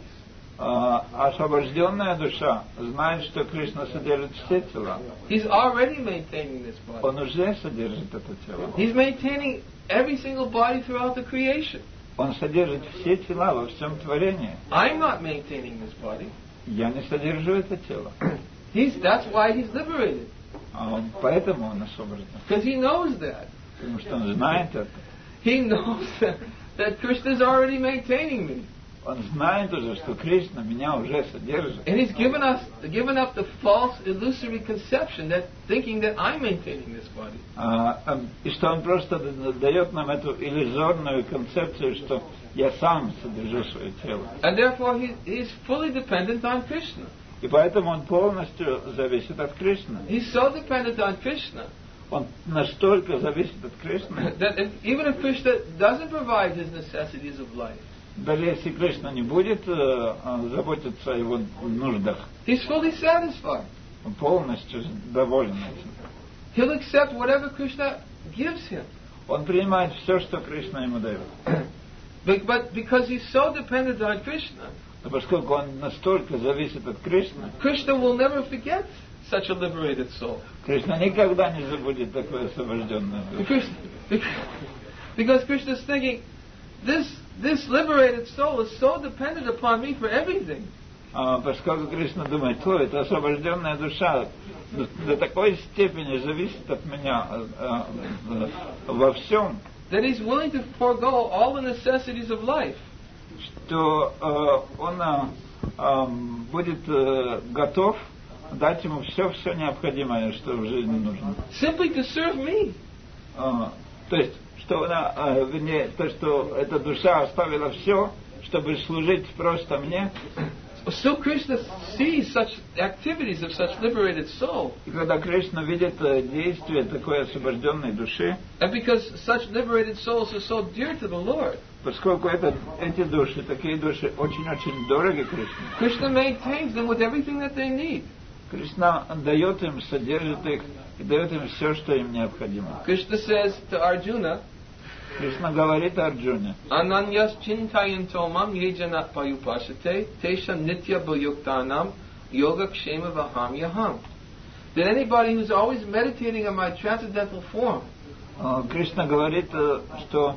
Speaker 2: Uh, освобожденная душа знает, что Кришна содержит все тела.
Speaker 1: He's already maintaining this body.
Speaker 2: Он уже содержит это тело.
Speaker 1: He's maintaining every single body throughout the creation.
Speaker 2: Он содержит все тела во всем творении.
Speaker 1: I'm not maintaining this body.
Speaker 2: Я не содержу это тело.
Speaker 1: He's, that's why he's liberated.
Speaker 2: А он, поэтому он освобожден.
Speaker 1: Because he knows that.
Speaker 2: Потому что он знает это.
Speaker 1: He knows that, that Krishna is already maintaining me.
Speaker 2: Он знает уже, что Кришна меня уже содержит.
Speaker 1: And he's given us, given up the false, illusory conception that thinking that I'm maintaining this body.
Speaker 2: А, и что он просто дает нам эту иллюзорную концепцию, что я сам содержу свое тело.
Speaker 1: And therefore he is fully dependent on Krishna.
Speaker 2: И поэтому он полностью зависит от Кришны.
Speaker 1: He's so dependent on Krishna
Speaker 2: Он настолько зависит от Кришны,
Speaker 1: that if, even if Krishna doesn't provide his necessities of life,
Speaker 2: даже если Кришна не будет э, заботиться о его нуждах,
Speaker 1: he's fully satisfied.
Speaker 2: он полностью доволен этим.
Speaker 1: He'll accept whatever Krishna gives him.
Speaker 2: Он принимает все, что Кришна ему дает.
Speaker 1: But, but because he's so dependent on Krishna,
Speaker 2: Но поскольку он настолько зависит от Кришны,
Speaker 1: Krishna will never forget such a liberated soul.
Speaker 2: Кришна никогда не забудет такое освобожденное душу.
Speaker 1: Because, because Krishna is thinking, this this liberated soul is so dependent upon me for everything.
Speaker 2: поскольку Кришна думает, о, это освобожденная душа до, до такой степени зависит от меня а, а, во всем,
Speaker 1: that he's willing to forego all the necessities of life.
Speaker 2: Что а, он а, а, будет а, готов дать ему все-все необходимое, что в жизни нужно.
Speaker 1: Simply to serve me.
Speaker 2: А, то есть, что она, а, вернее, то, что эта душа оставила все, чтобы служить просто мне.
Speaker 1: So Krishna sees such activities of such liberated soul.
Speaker 2: И когда Кришна видит действие такой освобожденной души,
Speaker 1: and because such liberated souls are so dear to the Lord,
Speaker 2: поскольку это, эти души, такие души очень-очень дороги Кришне,
Speaker 1: Krishna maintains them with everything that they need.
Speaker 2: Кришна дает им, содержит их и дает им все, что им необходимо.
Speaker 1: Krishna says to Arjuna,
Speaker 2: Кришна говорит Арджуне,
Speaker 1: Ananyas chintayanto mam yejana payupashate tesha nitya bhayuktanam yoga kshema vaham yaham. That anybody who's always meditating on my transcendental form,
Speaker 2: Кришна говорит, что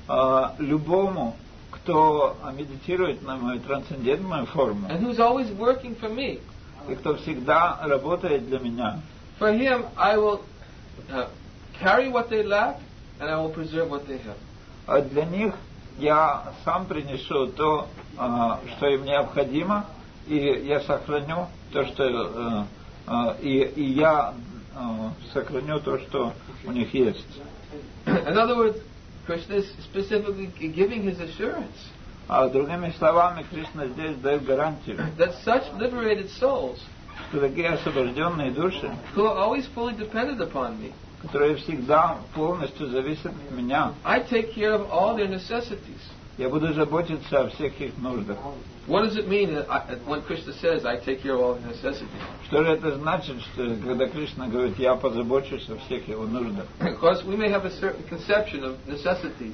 Speaker 2: любому, кто медитирует на мою трансцендентную форму,
Speaker 1: and who's always working for me,
Speaker 2: и кто всегда работает для меня,
Speaker 1: for him I will uh, carry what they lack, and I will preserve what they have.
Speaker 2: А для них я сам принесу то, что им необходимо, и я сохраню то, что и, и я сохраню то, что у них есть.
Speaker 1: In other words, Krishna is specifically giving his assurance.
Speaker 2: А другими словами, Кришна здесь дает гарантию,
Speaker 1: that such liberated souls,
Speaker 2: что такие освобожденные души,
Speaker 1: who are always fully dependent upon me,
Speaker 2: которые всегда полностью зависят от меня,
Speaker 1: I take care of all their necessities.
Speaker 2: Я буду заботиться о всех их нуждах.
Speaker 1: What does it mean that I, when Krishna says, I take care of all their necessities?
Speaker 2: Что же это значит, что когда Кришна говорит, я позабочусь о всех его нуждах?
Speaker 1: Because we may have a certain conception of necessities.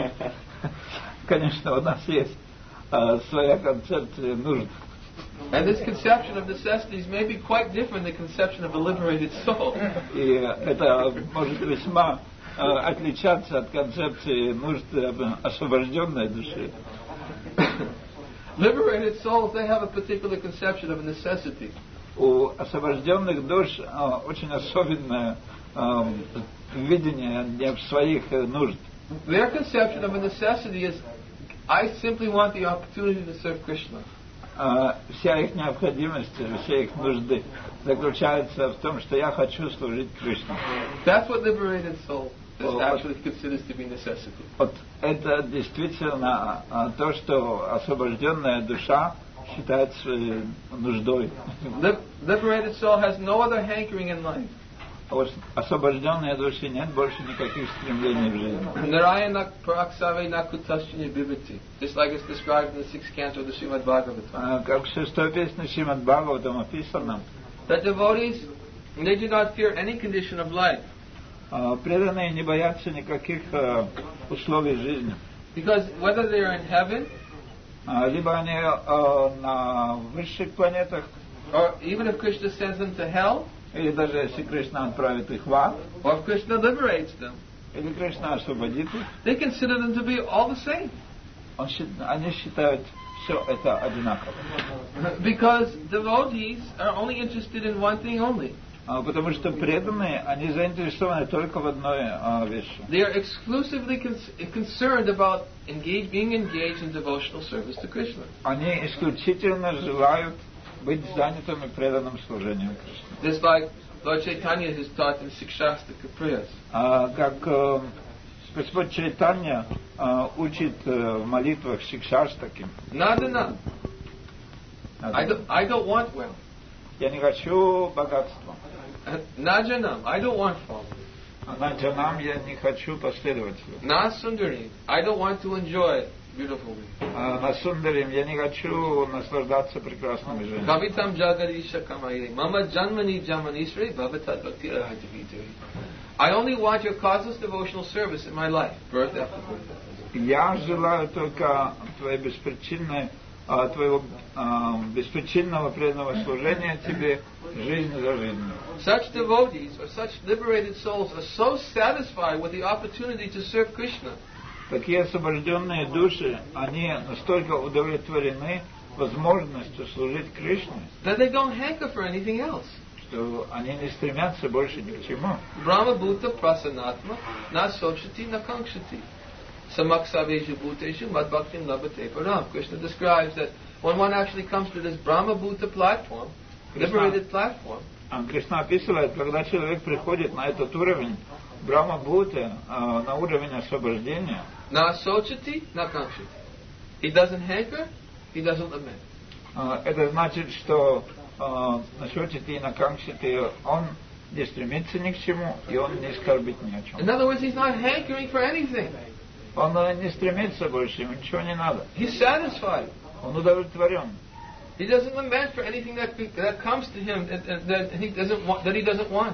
Speaker 2: Конечно, у нас есть uh, своя концепция нужд.
Speaker 1: And this conception of necessities may be quite different than the conception of a liberated soul.
Speaker 2: И это может весьма uh, отличаться от концепции нужд освобожденной души.
Speaker 1: Liberated souls, they have a particular conception of a necessity.
Speaker 2: У освобожденных душ uh, очень особенное uh, видение своих нужд.
Speaker 1: Their conception of a necessity is, I simply want the opportunity to serve Krishna.
Speaker 2: Uh, вся их необходимость, все их нужды заключаются в том, что я хочу служить Кришне.
Speaker 1: That's what liberated soul is actually considers to be necessity.
Speaker 2: Вот это действительно uh, то, что освобожденная душа считает своей нуждой.
Speaker 1: Liberated soul has no other hankering in life.
Speaker 2: Освобожденной души нет больше никаких стремлений в жизни.
Speaker 1: Just like it's described in the sixth canto of the Srimad Bhagavatam.
Speaker 2: Как в шестой песне Шримад Бхагаватам описано,
Speaker 1: that devotees, they do not fear any condition of life.
Speaker 2: Преданные не боятся никаких условий жизни.
Speaker 1: Because whether they are in heaven,
Speaker 2: либо они на высших планетах,
Speaker 1: or even if Krishna sends them to hell,
Speaker 2: или даже если Кришна отправит их в ад,
Speaker 1: or if Krishna liberates them,
Speaker 2: или Кришна освободит их,
Speaker 1: they consider them to be all the same.
Speaker 2: Он, они считают все это одинаково.
Speaker 1: Because devotees are only interested in one thing only.
Speaker 2: Потому что преданные, они заинтересованы только в одной а, вещи.
Speaker 1: They are exclusively con- concerned about engage, being engaged in devotional service to Krishna.
Speaker 2: Они исключительно желают быть занятыми преданным служением Кришне.
Speaker 1: Just like Lord Chaitanya has taught in Sikshastika prayers.
Speaker 2: А, как э, Господь Чайтанья э, учит э, в молитвах Шикшаштаки.
Speaker 1: Надана. I don't, I don't want wealth.
Speaker 2: Я не хочу богатства.
Speaker 1: Наджанам. I don't want fame.
Speaker 2: Наджанам я не хочу последователей.
Speaker 1: Nasundari. I don't want to enjoy beautifully.
Speaker 2: На Сундарим я не хочу наслаждаться прекрасными женщинами.
Speaker 1: Кавитам джагариша камайри. Мама джанмани джаманишри бхаватат бхактира хадживидри. I only want your causeless devotional service in my life, birth after birth.
Speaker 2: Я желаю только твоей беспричинной, твоего беспричинного преданного служения тебе жизнь за жизнью.
Speaker 1: Such devotees or such liberated souls are so satisfied with the opportunity to serve Krishna.
Speaker 2: Такие освобожденные души, они настолько удовлетворены возможностью служить Кришне,
Speaker 1: that they don't hanker for anything else.
Speaker 2: что они не стремятся больше ни к чему.
Speaker 1: Brahma Bhuta Prasanatma Na Sochati Na Kankshati Samaksaveju Bhuteshu Madbhaktim Labhate Param. Krishna describes that when one actually comes to this Brahma Bhuta platform, liberated platform,
Speaker 2: Кришна описывает, когда человек приходит на этот уровень Брахма Бхуты, на уровень освобождения,
Speaker 1: Na Sochati Na Kankshati. He doesn't hanker, he doesn't lament.
Speaker 2: Это значит, что на Сочати и на Камшити он не стремится ни к чему, и он не скорбит ни о чем.
Speaker 1: In other words, he's not hankering for anything.
Speaker 2: Он не стремится больше, ему ничего не надо.
Speaker 1: He's satisfied.
Speaker 2: Он удовлетворен.
Speaker 1: He doesn't lament for anything that that comes to him that, that he doesn't want, that he doesn't want.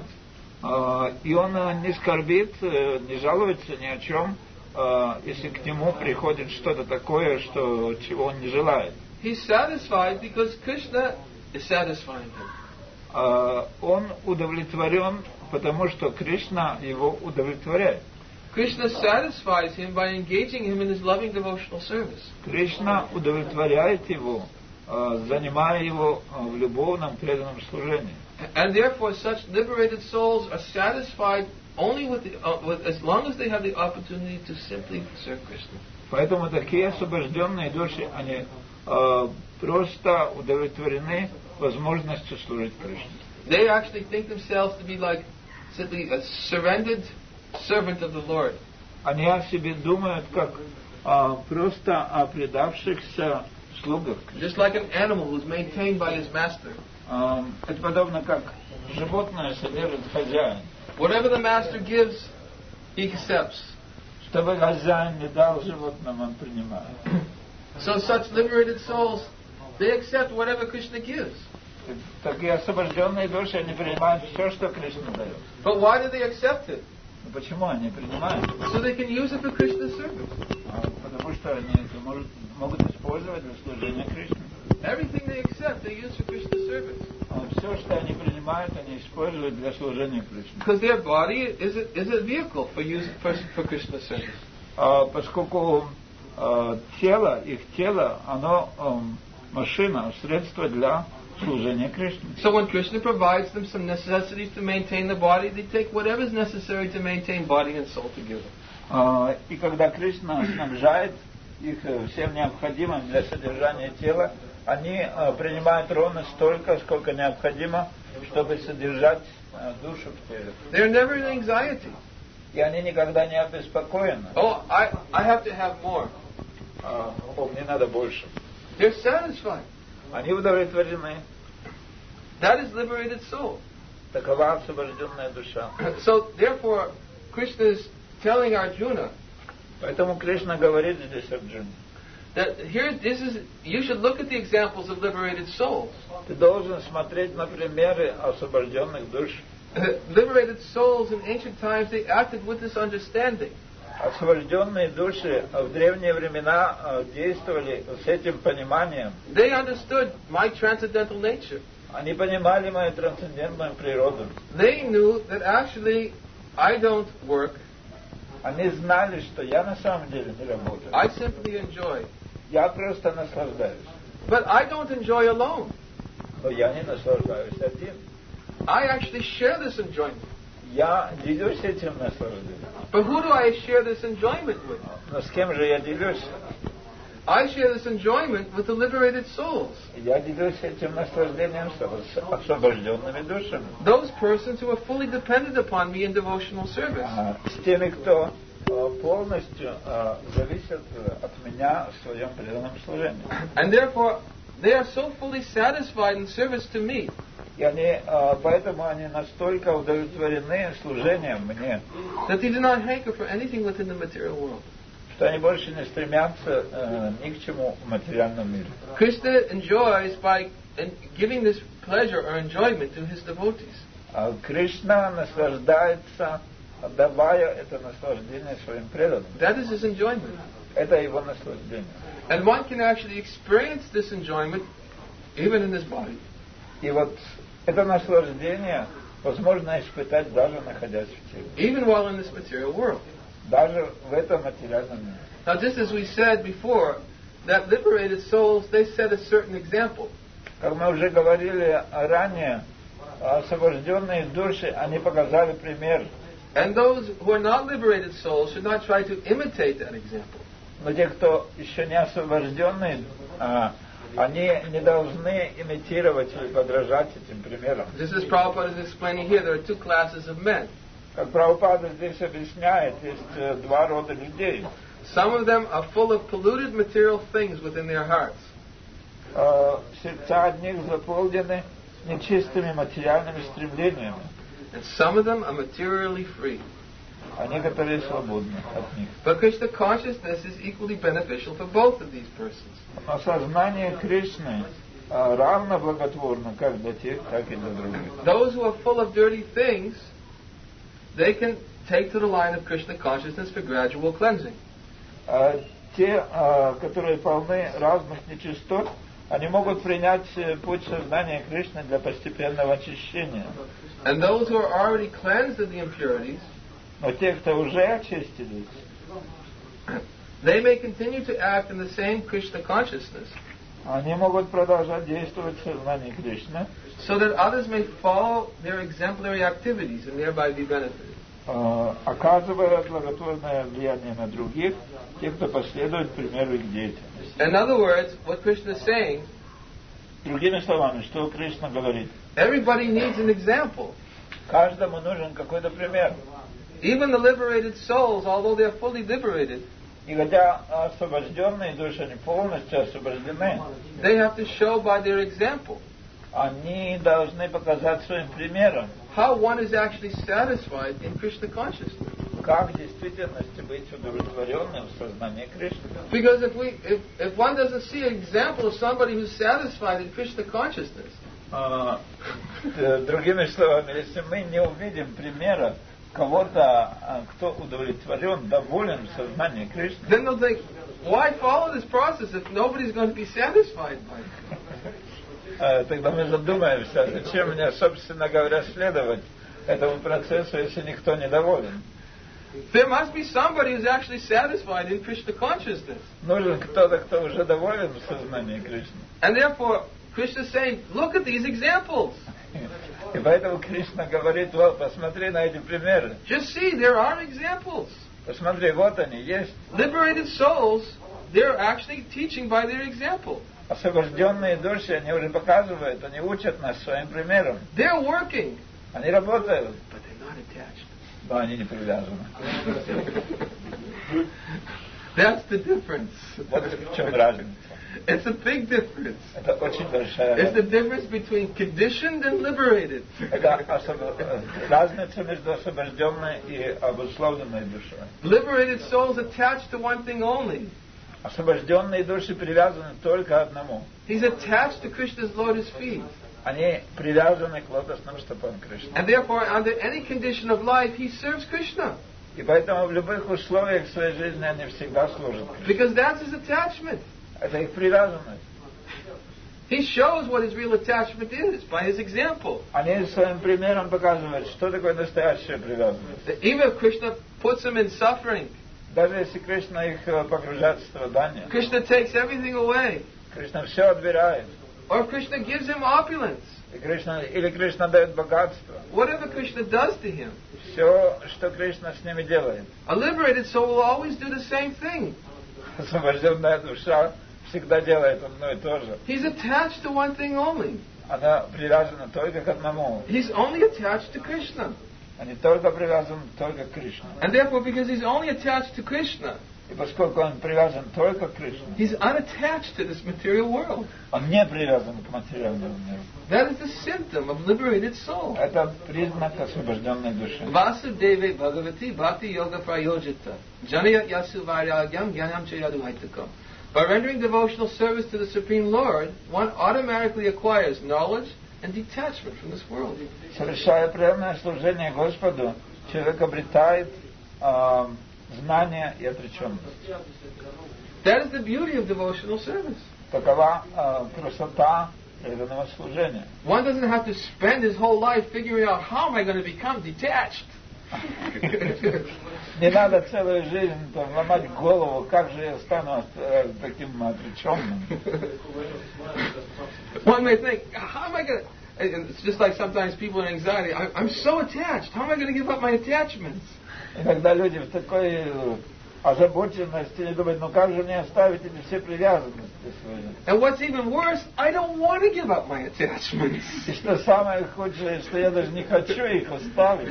Speaker 2: И он не скорбит, не жалуется ни о чем, если к нему приходит что-то такое, что чего он не желает.
Speaker 1: He's satisfied because Krishna is satisfying him.
Speaker 2: Он удовлетворен, потому что Кришна его удовлетворяет.
Speaker 1: Krishna satisfies him by engaging him in his loving devotional service.
Speaker 2: Кришна удовлетворяет его, занимая его в любовном преданном служении.
Speaker 1: And therefore, such liberated souls are satisfied only with, the, uh, with as long as they have the opportunity to simply serve Krishna.
Speaker 2: Поэтому такие освобожденные души, они э, просто удовлетворены возможностью служить Кришне.
Speaker 1: They actually think themselves to be like simply a surrendered servant of the Lord.
Speaker 2: Они о себе думают как э, просто о предавшихся слугах.
Speaker 1: Just like an animal who's maintained by his master.
Speaker 2: Э, это подобно как животное содержит хозяин.
Speaker 1: Whatever the master gives, he accepts.
Speaker 2: Что бы хозяин не дал животным, он принимает.
Speaker 1: So such liberated souls, they accept whatever Krishna gives.
Speaker 2: Такие освобожденные души, они принимают все, что Кришна дает.
Speaker 1: But why do they accept it?
Speaker 2: Но почему они принимают?
Speaker 1: So they can use it for Krishna's service.
Speaker 2: Потому что они это может, могут использовать для служения Кришне.
Speaker 1: Everything they accept, they use for Krishna's service.
Speaker 2: Все, что они принимают, они используют для служения Кришне.
Speaker 1: Because their body is a, is a vehicle for use for, for Krishna's service.
Speaker 2: Поскольку тело, их тело, оно машина, средство для служения Кришне.
Speaker 1: So when Krishna provides them some necessities to maintain the body, they take whatever is necessary to maintain body and soul together.
Speaker 2: И когда Кришна снабжает их всем необходимым для содержания тела, они принимают ровно столько, сколько необходимо, чтобы содержать душу в теле.
Speaker 1: They're never in anxiety.
Speaker 2: И они никогда не обеспокоены.
Speaker 1: Oh, I, I have to have more.
Speaker 2: О, мне надо больше.
Speaker 1: They're satisfied.
Speaker 2: Они удовлетворены.
Speaker 1: That is liberated soul.
Speaker 2: Такова освобожденная душа.
Speaker 1: So therefore, Krishna is telling Arjuna.
Speaker 2: Поэтому Кришна говорит здесь Арджуне.
Speaker 1: That here, this is. You should look at the examples of liberated souls.
Speaker 2: Ты должен смотреть на примеры освобожденных душ.
Speaker 1: Liberated souls in ancient times, they acted with this understanding.
Speaker 2: Освобожденные души в древние времена действовали с этим пониманием.
Speaker 1: They understood my transcendental nature.
Speaker 2: Они понимали мою трансцендентную природу.
Speaker 1: They knew that actually I don't work.
Speaker 2: Они знали, что я на самом деле не работаю.
Speaker 1: I simply enjoy.
Speaker 2: Я просто наслаждаюсь.
Speaker 1: But I don't enjoy alone.
Speaker 2: Но я не наслаждаюсь один.
Speaker 1: I actually share this enjoyment.
Speaker 2: Я делюсь этим наслаждением.
Speaker 1: But who do I share this enjoyment with?
Speaker 2: Но с кем же я делюсь?
Speaker 1: I share this enjoyment with the liberated souls.
Speaker 2: Я делюсь этим наслаждением с освобожденными душами.
Speaker 1: Those persons who are fully dependent upon me in devotional service.
Speaker 2: С теми, кто полностью зависят от меня в своем преданном служении.
Speaker 1: And therefore, they are so fully satisfied in service to me.
Speaker 2: И они, поэтому они настолько удовлетворены служением мне,
Speaker 1: that they do not hanker for anything within the material world.
Speaker 2: Что они больше не стремятся э, ни к чему в материальном мире.
Speaker 1: Krishna enjoys by giving this pleasure or enjoyment to his devotees.
Speaker 2: А Кришна наслаждается, давая это наслаждение своим преданным.
Speaker 1: That is his enjoyment.
Speaker 2: Это его наслаждение.
Speaker 1: And one can actually experience this enjoyment even in this body.
Speaker 2: И вот это наслаждение возможно испытать даже находясь в теле.
Speaker 1: Even while in this material world.
Speaker 2: Даже в этом материальном мире.
Speaker 1: Now, just as we said before, that liberated souls, they set a certain example.
Speaker 2: Как мы уже говорили ранее, освобожденные души, они показали пример.
Speaker 1: And those who are not liberated souls should not try to imitate that example.
Speaker 2: Но те, кто еще не освобожденные, они не должны имитировать или подражать этим примерам.
Speaker 1: Just as Prabhupada is explaining here, there are two classes of men.
Speaker 2: Как Прабхупада здесь объясняет, есть два рода людей.
Speaker 1: Some of them are full of polluted material things within their hearts.
Speaker 2: Сердца одних заполнены нечистыми материальными стремлениями.
Speaker 1: And some of them are materially free.
Speaker 2: А некоторые свободны от них.
Speaker 1: But Krishna consciousness is equally beneficial for both of these persons.
Speaker 2: Но сознание Кришны равно благотворно как для тех, так и для других.
Speaker 1: Those who are full of dirty things, they can take to the line of Krishna consciousness for gradual cleansing.
Speaker 2: Те, которые полны разных нечистот, они могут принять путь сознания Кришны для постепенного очищения.
Speaker 1: And those who are already cleansed of the impurities,
Speaker 2: но те, кто уже очистились,
Speaker 1: they may continue to act in the same Krishna consciousness,
Speaker 2: они могут продолжать действовать в сознании Кришны,
Speaker 1: so that others may follow their exemplary activities and thereby be benefited.
Speaker 2: Оказывая благотворное влияние на других, те, кто последует примеру их деятельности.
Speaker 1: In other words, what Krishna is saying,
Speaker 2: другими словами, что Кришна говорит?
Speaker 1: Everybody needs an example.
Speaker 2: Каждому нужен какой-то пример.
Speaker 1: Even the liberated souls, although they are fully liberated,
Speaker 2: и хотя освобожденные души не полностью освобождены,
Speaker 1: they have to show by their example,
Speaker 2: они должны показать своим примером,
Speaker 1: how one is actually satisfied in Krishna consciousness.
Speaker 2: Как в действительности быть удовлетворенным в сознании Кришны.
Speaker 1: Because if we, if, if one doesn't see an example of somebody who's satisfied in Krishna consciousness,
Speaker 2: uh, другими словами, если мы не увидим примера кого-то, кто удовлетворен, доволен в сознании Кришны,
Speaker 1: then they'll think, why follow this process if nobody's going to be satisfied by it?
Speaker 2: Тогда мы задумаемся, зачем мне, собственно говоря, следовать этому процессу, если никто не доволен.
Speaker 1: There must be somebody who's actually satisfied in Krishna consciousness.
Speaker 2: Нужен кто-то, кто уже доволен в сознании Кришны.
Speaker 1: And therefore, Krishna is saying, look at these examples.
Speaker 2: И поэтому Кришна говорит, вот, посмотри на эти примеры.
Speaker 1: Just see, there are examples.
Speaker 2: Посмотри, вот они, есть.
Speaker 1: Liberated souls, they're actually teaching by their example.
Speaker 2: Освобожденные души, они уже показывают, они учат нас своим примером.
Speaker 1: They're working.
Speaker 2: Они работают.
Speaker 1: But they're not attached.
Speaker 2: Но они не привязаны.
Speaker 1: That's the difference.
Speaker 2: Вот в чем разница.
Speaker 1: It's a big difference.
Speaker 2: Это очень большая разница.
Speaker 1: It's the difference between conditioned and liberated.
Speaker 2: Это разница между освобожденной и обусловленной душой.
Speaker 1: Liberated souls attached to one thing only.
Speaker 2: Освобожденные души привязаны только одному.
Speaker 1: He's attached to Krishna's lotus feet.
Speaker 2: Они привязаны к лотосным стопам Кришны.
Speaker 1: And therefore, under any condition of life, he serves Krishna.
Speaker 2: И поэтому в любых условиях своей жизни они всегда служат Кришне.
Speaker 1: Because that's his attachment.
Speaker 2: Это их привязанность.
Speaker 1: He shows what his real attachment is by his example.
Speaker 2: Они своим примером показывают, что такое настоящая привязанность.
Speaker 1: Even if Krishna puts him in suffering,
Speaker 2: даже если Кришна их погружает в страдания,
Speaker 1: Krishna takes everything away.
Speaker 2: Кришна все отбирает.
Speaker 1: Or Krishna gives him opulence.
Speaker 2: И Кришна, или Кришна дает богатство.
Speaker 1: Whatever Krishna does to him.
Speaker 2: Все, что Кришна с ними делает.
Speaker 1: A liberated soul will always do the same thing.
Speaker 2: Освобожденная душа всегда делает одно и то же.
Speaker 1: He's attached to one thing only.
Speaker 2: Она привязана только к одному.
Speaker 1: He's only attached to Krishna.
Speaker 2: Они только привязаны только к Кришне.
Speaker 1: And therefore, because he's only attached to Krishna,
Speaker 2: и поскольку он привязан только к Кришне,
Speaker 1: he's unattached to this material world.
Speaker 2: Он не привязан к материальному миру.
Speaker 1: That is the symptom of liberated soul.
Speaker 2: Это признак освобожденной души.
Speaker 1: Vasudeve Bhagavati Bhakti Yoga Prayojita Janayat Yasu Vairyagyam Gyanam Chayadu Haitakam. By rendering devotional service to the Supreme Lord, one automatically acquires knowledge and detachment from this world.
Speaker 2: Совершая преданное служение Господу, человек обретает э, знание и отреченность.
Speaker 1: That is the beauty of devotional service.
Speaker 2: Такова э, красота преданного служения.
Speaker 1: One doesn't have to spend his whole life figuring out how am I going to become detached.
Speaker 2: Не надо целую жизнь там, ломать голову, как же я стану э, таким отреченным.
Speaker 1: One may think, how am I going to... It's just like sometimes people in anxiety, I, I'm so attached, how am I going to give up my attachments?
Speaker 2: Иногда люди в такой озабоченности, они думают, ну как же мне оставить эти все привязанности свои?
Speaker 1: And what's even worse, I don't want to give up my attachments.
Speaker 2: И что самое худшее, что я даже не хочу их оставить.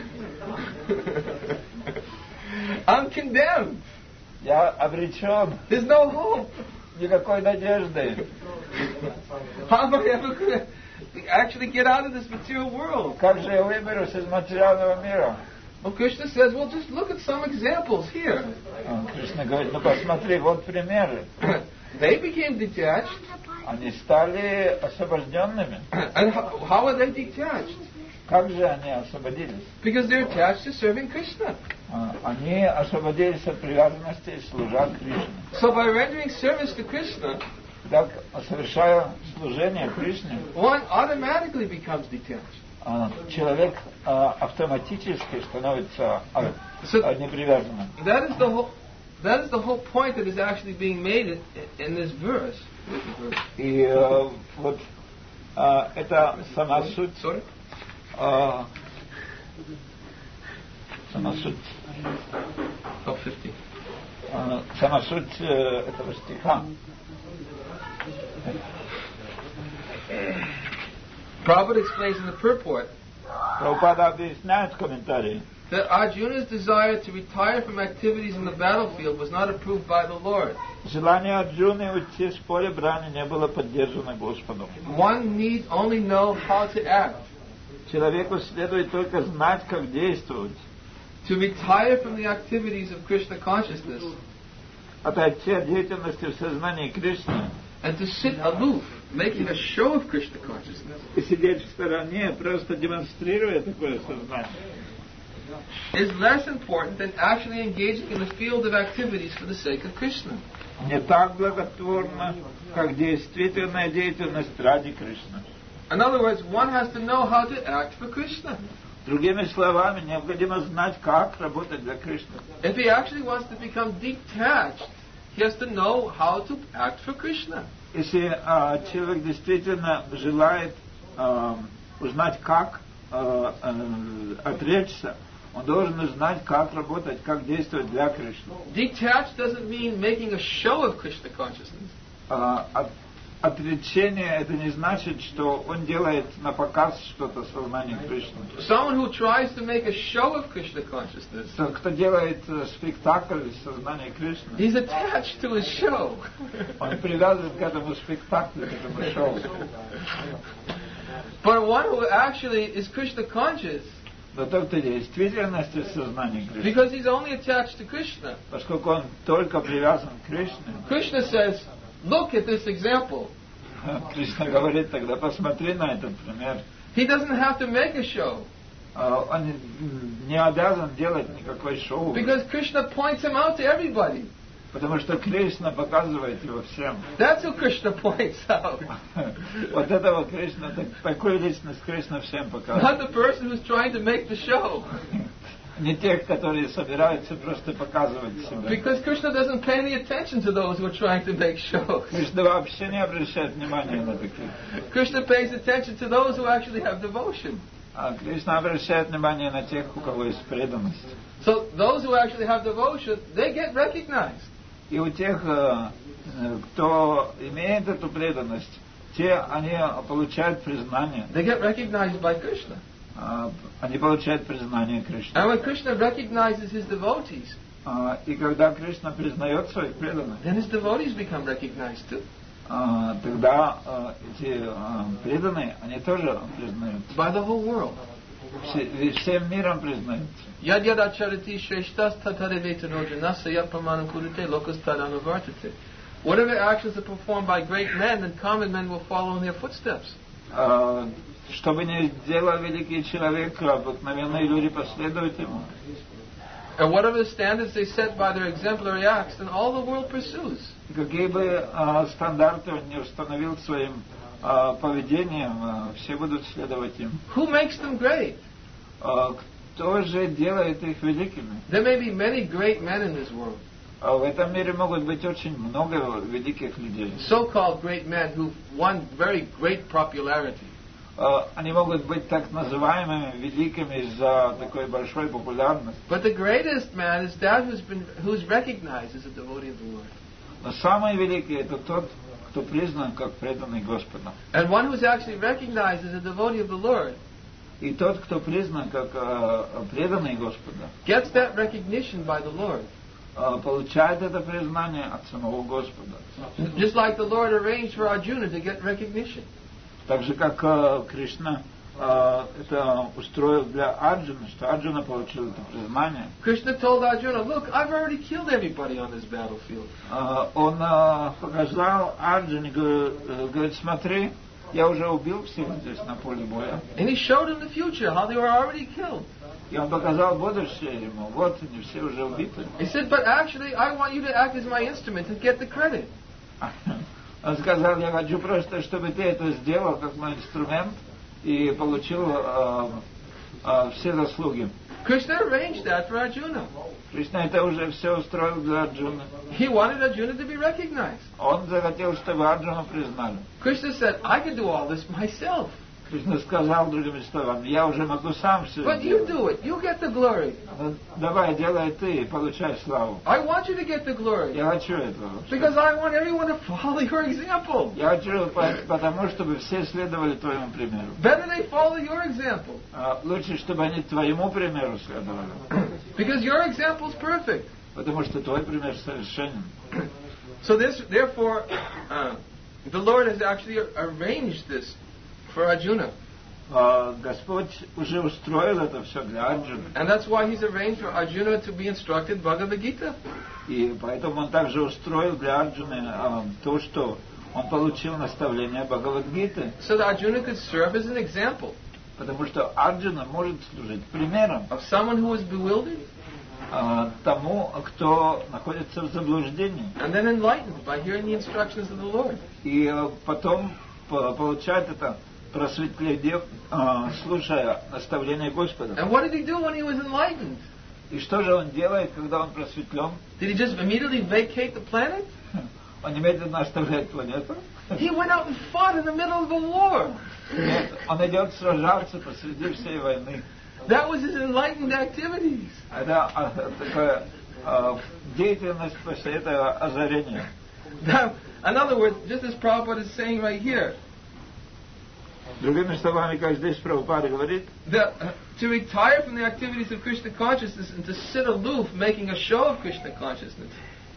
Speaker 1: I'm condemned.
Speaker 2: Я обречен.
Speaker 1: There's no hope.
Speaker 2: Никакой надежды.
Speaker 1: How am I ever going to actually get out of this material world?
Speaker 2: Как же я выберусь из материального мира?
Speaker 1: Well, Krishna says, well, just look at some examples here.
Speaker 2: Кришна говорит, ну посмотри, вот примеры.
Speaker 1: They became detached.
Speaker 2: Они стали освобожденными.
Speaker 1: And how, how are they detached?
Speaker 2: Как же они освободились?
Speaker 1: Because they're attached to serving Krishna.
Speaker 2: Они освободились от привязанности и служат Кришне.
Speaker 1: So by rendering service to Krishna,
Speaker 2: так, совершая служение Кришне,
Speaker 1: one automatically becomes detached.
Speaker 2: Человек автоматически становится непривязанным.
Speaker 1: That is the whole. That is the whole point that is actually being made in, in this verse.
Speaker 2: И вот это сама суть.
Speaker 1: Sorry.
Speaker 2: Сама суть.
Speaker 1: Oh, fifty.
Speaker 2: Сама суть этого стиха.
Speaker 1: Prabhupada explains in the purport
Speaker 2: Prabhupada объясняет в комментарии,
Speaker 1: that Arjuna's desire to retire from activities in the battlefield was not approved by the Lord.
Speaker 2: Желание Арджуны уйти с поля брани не было поддержано Господом.
Speaker 1: One need only know how to act.
Speaker 2: Человеку следует только знать, как действовать.
Speaker 1: To retire from the activities of Krishna consciousness.
Speaker 2: Отойти от деятельности в сознании Кришны.
Speaker 1: And to sit aloof, making a show of Krishna consciousness.
Speaker 2: И сидеть в стороне, просто демонстрируя такое сознание.
Speaker 1: Is less important than actually engaging in the field of activities for the sake of Krishna.
Speaker 2: Не так благотворно, как действительная деятельность ради Кришны.
Speaker 1: In other words, one has to know how to act for Krishna.
Speaker 2: Другими словами, необходимо знать, как работать для Кришны.
Speaker 1: If he actually wants to become detached, he has to know how to act for Krishna.
Speaker 2: Если а, человек действительно желает а, узнать, как а, а, отречься, он должен знать, как работать, как действовать для Кришны.
Speaker 1: Detached doesn't mean making a show of Krishna consciousness.
Speaker 2: А, от, отречение это не значит, что он делает на показ что-то в сознании Кришны.
Speaker 1: Someone who tries to make a show of Krishna consciousness,
Speaker 2: кто делает спектакль в сознании Кришны,
Speaker 1: he's attached to his show.
Speaker 2: Он привязан к этому спектаклю, к этому шоу.
Speaker 1: But one who actually is Krishna conscious,
Speaker 2: но тот, кто действительно в сознании Кришны,
Speaker 1: because he's only attached to Krishna,
Speaker 2: поскольку он только привязан к Кришне,
Speaker 1: Krishna says, look at this example.
Speaker 2: Кришна говорит, тогда посмотри на этот пример.
Speaker 1: He doesn't have to make a show.
Speaker 2: Он не обязан делать никакой шоу.
Speaker 1: Because Krishna points him out to everybody.
Speaker 2: Потому что Кришна показывает его всем.
Speaker 1: That's who Krishna points out.
Speaker 2: Вот этого Кришна, такую личность Кришна всем показывает.
Speaker 1: Not the person who's trying to make the show.
Speaker 2: Не тех, которые собираются просто показывать себя.
Speaker 1: Because Krishna doesn't pay any attention to those who are trying to make shows.
Speaker 2: Кришна вообще не обращает внимания на таких.
Speaker 1: Krishna pays attention to those who actually have devotion.
Speaker 2: А Кришна обращает внимание на тех, у кого есть преданность.
Speaker 1: So those who actually have devotion, they get recognized.
Speaker 2: И у тех, кто имеет эту преданность, те, они получают признание.
Speaker 1: They get recognized by Krishna.
Speaker 2: Они получают признание Кришны.
Speaker 1: And when Krishna recognizes his devotees,
Speaker 2: и когда Кришна признает своих преданных,
Speaker 1: then his devotees become recognized too.
Speaker 2: Тогда эти преданные, они тоже признаются.
Speaker 1: By the whole world.
Speaker 2: Всем миром признаются.
Speaker 1: Yad yad acharati shreshtas tatarevetano janasa yat pramanam kurite lokas tadanavartate. Whatever actions are performed by great men, then common men will follow in their footsteps.
Speaker 2: Что бы ни сделал великий человек, обыкновенные люди последуют ему.
Speaker 1: And whatever the standards they set by their exemplary acts, then all the world pursues.
Speaker 2: Какие бы стандарты он не установил своим поведением, все будут следовать им.
Speaker 1: Who makes them great?
Speaker 2: что же делает их великими?
Speaker 1: There may be many great men in this world.
Speaker 2: В этом мире могут быть очень много великих людей.
Speaker 1: So-called great men who've won very great popularity.
Speaker 2: Они могут быть так называемыми великими из-за такой большой популярности.
Speaker 1: But the greatest man is that who's been who's recognized as a devotee of the Lord.
Speaker 2: Но самый великий это тот, кто признан как преданный Господу.
Speaker 1: And one who's actually recognized as a devotee of the Lord.
Speaker 2: И тот, кто признан как uh, преданный Господу,
Speaker 1: gets that recognition by the Lord.
Speaker 2: Uh, получает это признание от самого Господа.
Speaker 1: Just like the Lord arranged for Arjuna to get recognition.
Speaker 2: Так же, как uh, Кришна uh, это устроил для Арджуна, что Арджуна получил это признание.
Speaker 1: Krishna told Arjuna, look, I've already killed everybody on this battlefield.
Speaker 2: Uh, он uh, показал Арджуне, говорит, смотри, я уже убил всех здесь на поле боя.
Speaker 1: And he showed him the future, how they were already killed.
Speaker 2: И он показал будущее ему. Вот они все уже убиты.
Speaker 1: He said, but actually, I want you to act as my instrument and get the credit.
Speaker 2: Он сказал, я хочу просто, чтобы ты это сделал как мой инструмент и получил э, э, все заслуги.
Speaker 1: Krishna arranged that for Arjuna.
Speaker 2: Кришна это уже все устроил для Арджуна.
Speaker 1: He wanted Arjuna to be recognized.
Speaker 2: Он захотел, чтобы Арджуна признали.
Speaker 1: Krishna said, I can do all this myself.
Speaker 2: Кришна сказал другими словами, я уже могу сам все
Speaker 1: But you do it. You get the glory.
Speaker 2: Ну, давай, делай ты и получай славу.
Speaker 1: I want you to get the glory.
Speaker 2: Я хочу этого.
Speaker 1: Because I want everyone to follow your example.
Speaker 2: Я хочу, потому чтобы все следовали твоему примеру.
Speaker 1: Better they follow your example.
Speaker 2: Лучше, чтобы они твоему примеру следовали.
Speaker 1: Because your example is perfect.
Speaker 2: Потому что твой пример совершенен.
Speaker 1: So this, therefore, uh, the Lord has actually arranged this for Arjuna.
Speaker 2: Господь уже устроил это все для Арджуны.
Speaker 1: And that's why He's arranged for Arjuna to be instructed Bhagavad Gita.
Speaker 2: И поэтому Он также устроил для Арджуны то, что он получил наставление Бхагавад-гиты.
Speaker 1: So that Arjuna could serve as an example.
Speaker 2: Потому что Арджуна может служить примером.
Speaker 1: Of someone who is bewildered.
Speaker 2: Тому, кто находится в заблуждении.
Speaker 1: And then enlightened by hearing the instructions of the Lord.
Speaker 2: И потом получает это просветление, слушая наставления Господа.
Speaker 1: And what did he do when he was enlightened?
Speaker 2: И что же он делает, когда он просветлен?
Speaker 1: Did he just immediately vacate the planet?
Speaker 2: Он немедленно оставляет планету.
Speaker 1: He went out and fought in the middle of a war.
Speaker 2: Нет, он идет сражаться посреди всей войны.
Speaker 1: That was his enlightened activities.
Speaker 2: Это такая деятельность после этого озарения.
Speaker 1: Now, in other words, just as Prabhupada is saying right here,
Speaker 2: другими словами, как здесь Прабхупада говорит,
Speaker 1: that uh, to retire from the activities of Krishna consciousness and to sit aloof, making a show of Krishna consciousness.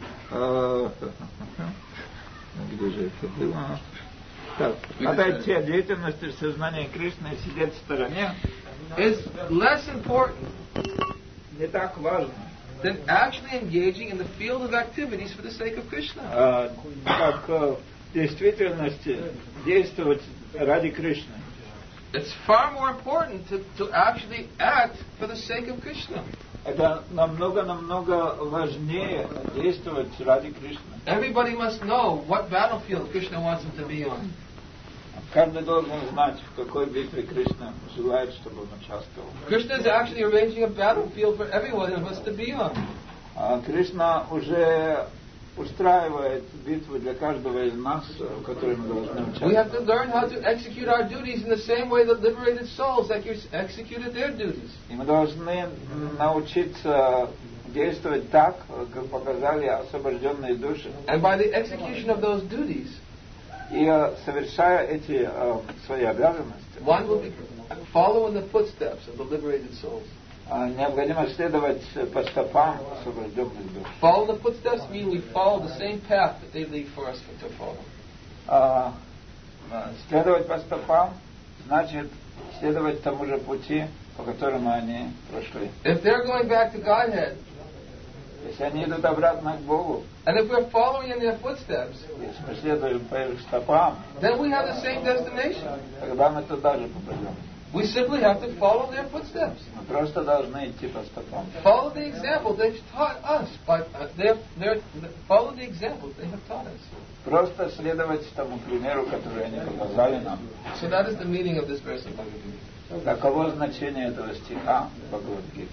Speaker 2: Где же это было? Так, отойти от деятельности сознания Кришны и сидеть в стороне
Speaker 1: is less important
Speaker 2: не так важно
Speaker 1: than actually engaging in the field of activities for the sake of Krishna.
Speaker 2: А, как в действительности действовать ради Кришны.
Speaker 1: It's far more important to, to actually act for the sake of Krishna.
Speaker 2: Это намного-намного важнее действовать ради Кришны.
Speaker 1: Everybody must know what battlefield Krishna wants him to be on.
Speaker 2: Каждый должен знать, в какой битве Кришна желает, чтобы он участвовал.
Speaker 1: Krishna is actually arranging a battlefield for everyone of us to be on.
Speaker 2: А Кришна уже устраивает битву для каждого из нас, в которой мы должны
Speaker 1: We have
Speaker 2: участвовать.
Speaker 1: to learn how to execute our duties in the same way that liberated souls executed their duties.
Speaker 2: И мы должны научиться действовать так, как показали освобожденные души.
Speaker 1: And by the execution of those duties,
Speaker 2: И совершая эти uh, свои обязанности,
Speaker 1: one will be follow in the footsteps of the liberated souls.
Speaker 2: необходимо следовать по стопам освобожденных душ.
Speaker 1: Follow the footsteps mean we follow the same path that they lead for us to follow.
Speaker 2: Uh, следовать по стопам значит следовать тому же пути, по которому они прошли.
Speaker 1: If they're going back to Godhead,
Speaker 2: Если они идут обратно к Богу,
Speaker 1: and if we're following in their footsteps,
Speaker 2: если мы следуем по их стопам,
Speaker 1: then we have the same destination.
Speaker 2: тогда мы туда же попадем.
Speaker 1: We simply have to follow their footsteps.
Speaker 2: Мы просто должны идти по стопам.
Speaker 1: Follow the example they've taught us. By, uh, they're, they're, follow the example they have taught us.
Speaker 2: Просто следовать тому примеру, который они показали нам.
Speaker 1: So that is the meaning of this verse of Bhagavad Gita.
Speaker 2: Каково значение этого стиха Бхагавад-гиты?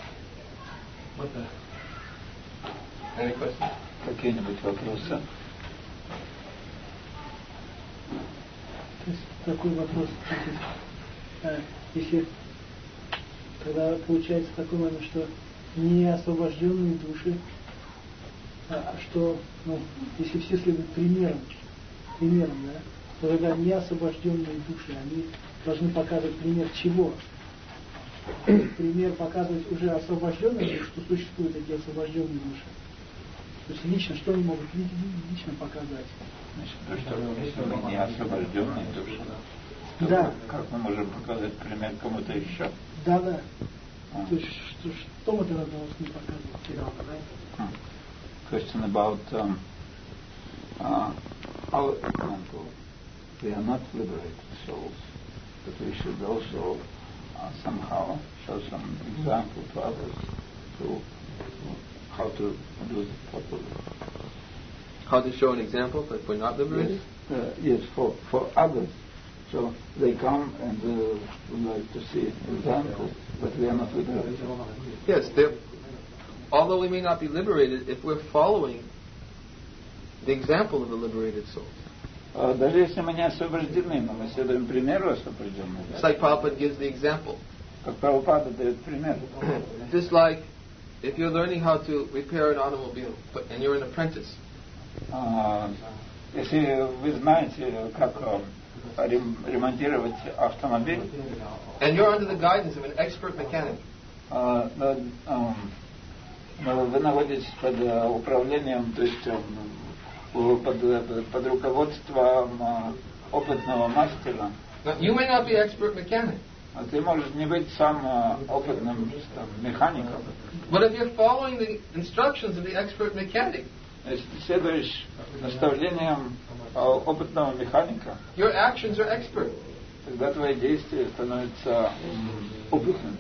Speaker 2: Какие-нибудь вопросы?
Speaker 3: То есть такой вопрос. Если когда получается такой момент, что не освобожденные души, а что, ну, если все следуют примерам, примерам, да, то тогда не освобожденные души, они должны показывать пример чего? Пример показывать уже освобожденные души, что существуют такие освобожденные души. То есть лично, что они могут лично показать?
Speaker 2: Значит, то, что если мы не освобожденные души, то
Speaker 3: да.
Speaker 2: Как мы можем показать пример кому-то еще?
Speaker 3: Да, да. А. То есть, что, что мы тогда должны показывать?
Speaker 2: Hmm. Question about um, uh, our example. We are not liberated souls, but we should also uh, somehow show some example to others to how to do it properly.
Speaker 1: How to show an example that we're not liberated?
Speaker 2: Yes, uh, yes for, for others. So they come and uh, would like to see an example, but we are not liberated.
Speaker 1: Yes, although we may not be liberated, if we're following the example of the liberated souls.
Speaker 2: Uh, даже если мы не освобождены, но мы следуем примеру освобожденных.
Speaker 1: It's like Prabhupada gives the example.
Speaker 2: Как Прабхупада дает пример.
Speaker 1: Just like if you're learning how to repair an automobile, but and you're an apprentice.
Speaker 2: Uh, если вы знаете, как ремонтировать автомобиль,
Speaker 1: and you're under the guidance of an expert mechanic,
Speaker 2: uh, но, um, но вы находитесь под uh, управлением, то есть um, под, под руководством uh, опытного мастера.
Speaker 1: Now, you may not be expert mechanic.
Speaker 2: А ты можешь не быть сам uh, опытным там, механиком.
Speaker 1: But if you're following the instructions of the expert mechanic,
Speaker 2: если ты следуешь наставлениям uh, опытного механика,
Speaker 1: your actions are expert.
Speaker 2: Тогда твои действия становятся um, опытными.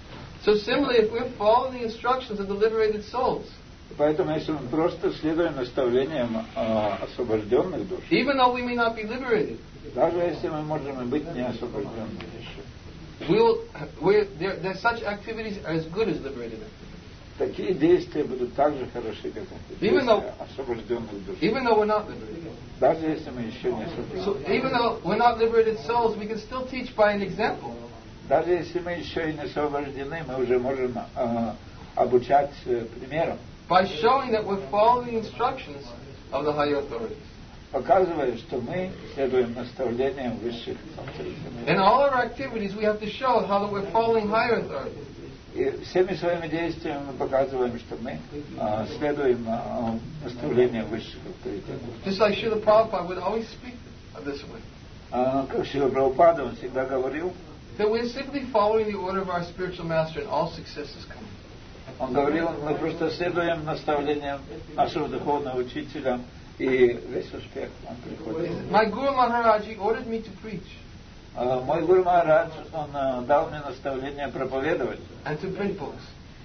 Speaker 1: So similarly, if we're following the instructions of the liberated souls,
Speaker 2: поэтому если мы просто следуем наставлениям uh, освобожденных душ,
Speaker 1: even though we may not be liberated,
Speaker 2: даже если мы можем и быть не освобожденными еще,
Speaker 1: we'll, we're, there, there such activities are as good as liberated activities.
Speaker 2: Такие действия будут так же хороши, как действия освобожденных душ.
Speaker 1: Even though we're not liberated.
Speaker 2: Даже если мы еще не освобождены.
Speaker 1: So even though we're not liberated souls, we can still teach by an example.
Speaker 2: Даже если мы еще и не освобождены, мы уже можем uh, обучать uh, примером.
Speaker 1: By showing that we're following the instructions of the higher authorities.
Speaker 2: Показывая, что мы следуем наставлениям высших авторитетов.
Speaker 1: In all our activities, we have to show how that we're following higher authorities.
Speaker 2: И всеми своими действиями мы показываем, что мы uh, следуем uh, наставлениям высших авторитетов.
Speaker 1: Just like Srila Prabhupada would always speak this way.
Speaker 2: Uh, как Шрила Прабхупада, он всегда говорил,
Speaker 1: that we're simply following the order of our spiritual master, and all success is coming.
Speaker 2: Он говорил, мы просто следуем наставлениям нашего духовного учителя, и весь успех он приходит.
Speaker 1: My Guru Maharaj ordered me to preach.
Speaker 2: Uh, мой Гуру Махарадж, он uh, дал мне наставление проповедовать
Speaker 1: and to print books.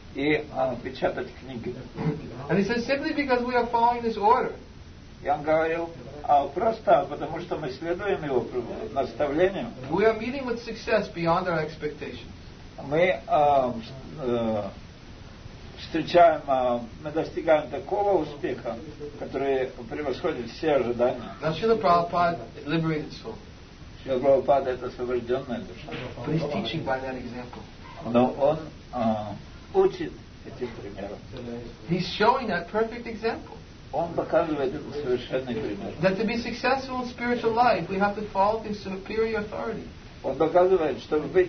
Speaker 2: И uh, печатать книги.
Speaker 1: And he says simply because we are following this order.
Speaker 2: И он говорил, uh, просто потому что мы следуем его наставлениям.
Speaker 1: We are meeting with success beyond our expectations.
Speaker 2: Мы uh, uh, встречаем, uh, мы достигаем такого успеха, который превосходит все ожидания.
Speaker 1: Now Srila Prabhupada liberated soul.
Speaker 2: Шрила Прабхупада — это освобожденная душа.
Speaker 1: But he's teaching by that example.
Speaker 2: Но он uh, учит этим примером.
Speaker 1: He's showing that perfect example.
Speaker 2: Он показывает этот совершенный пример.
Speaker 1: That to be successful in spiritual life, we have to follow the superior authority.
Speaker 2: Он показывает, чтобы быть,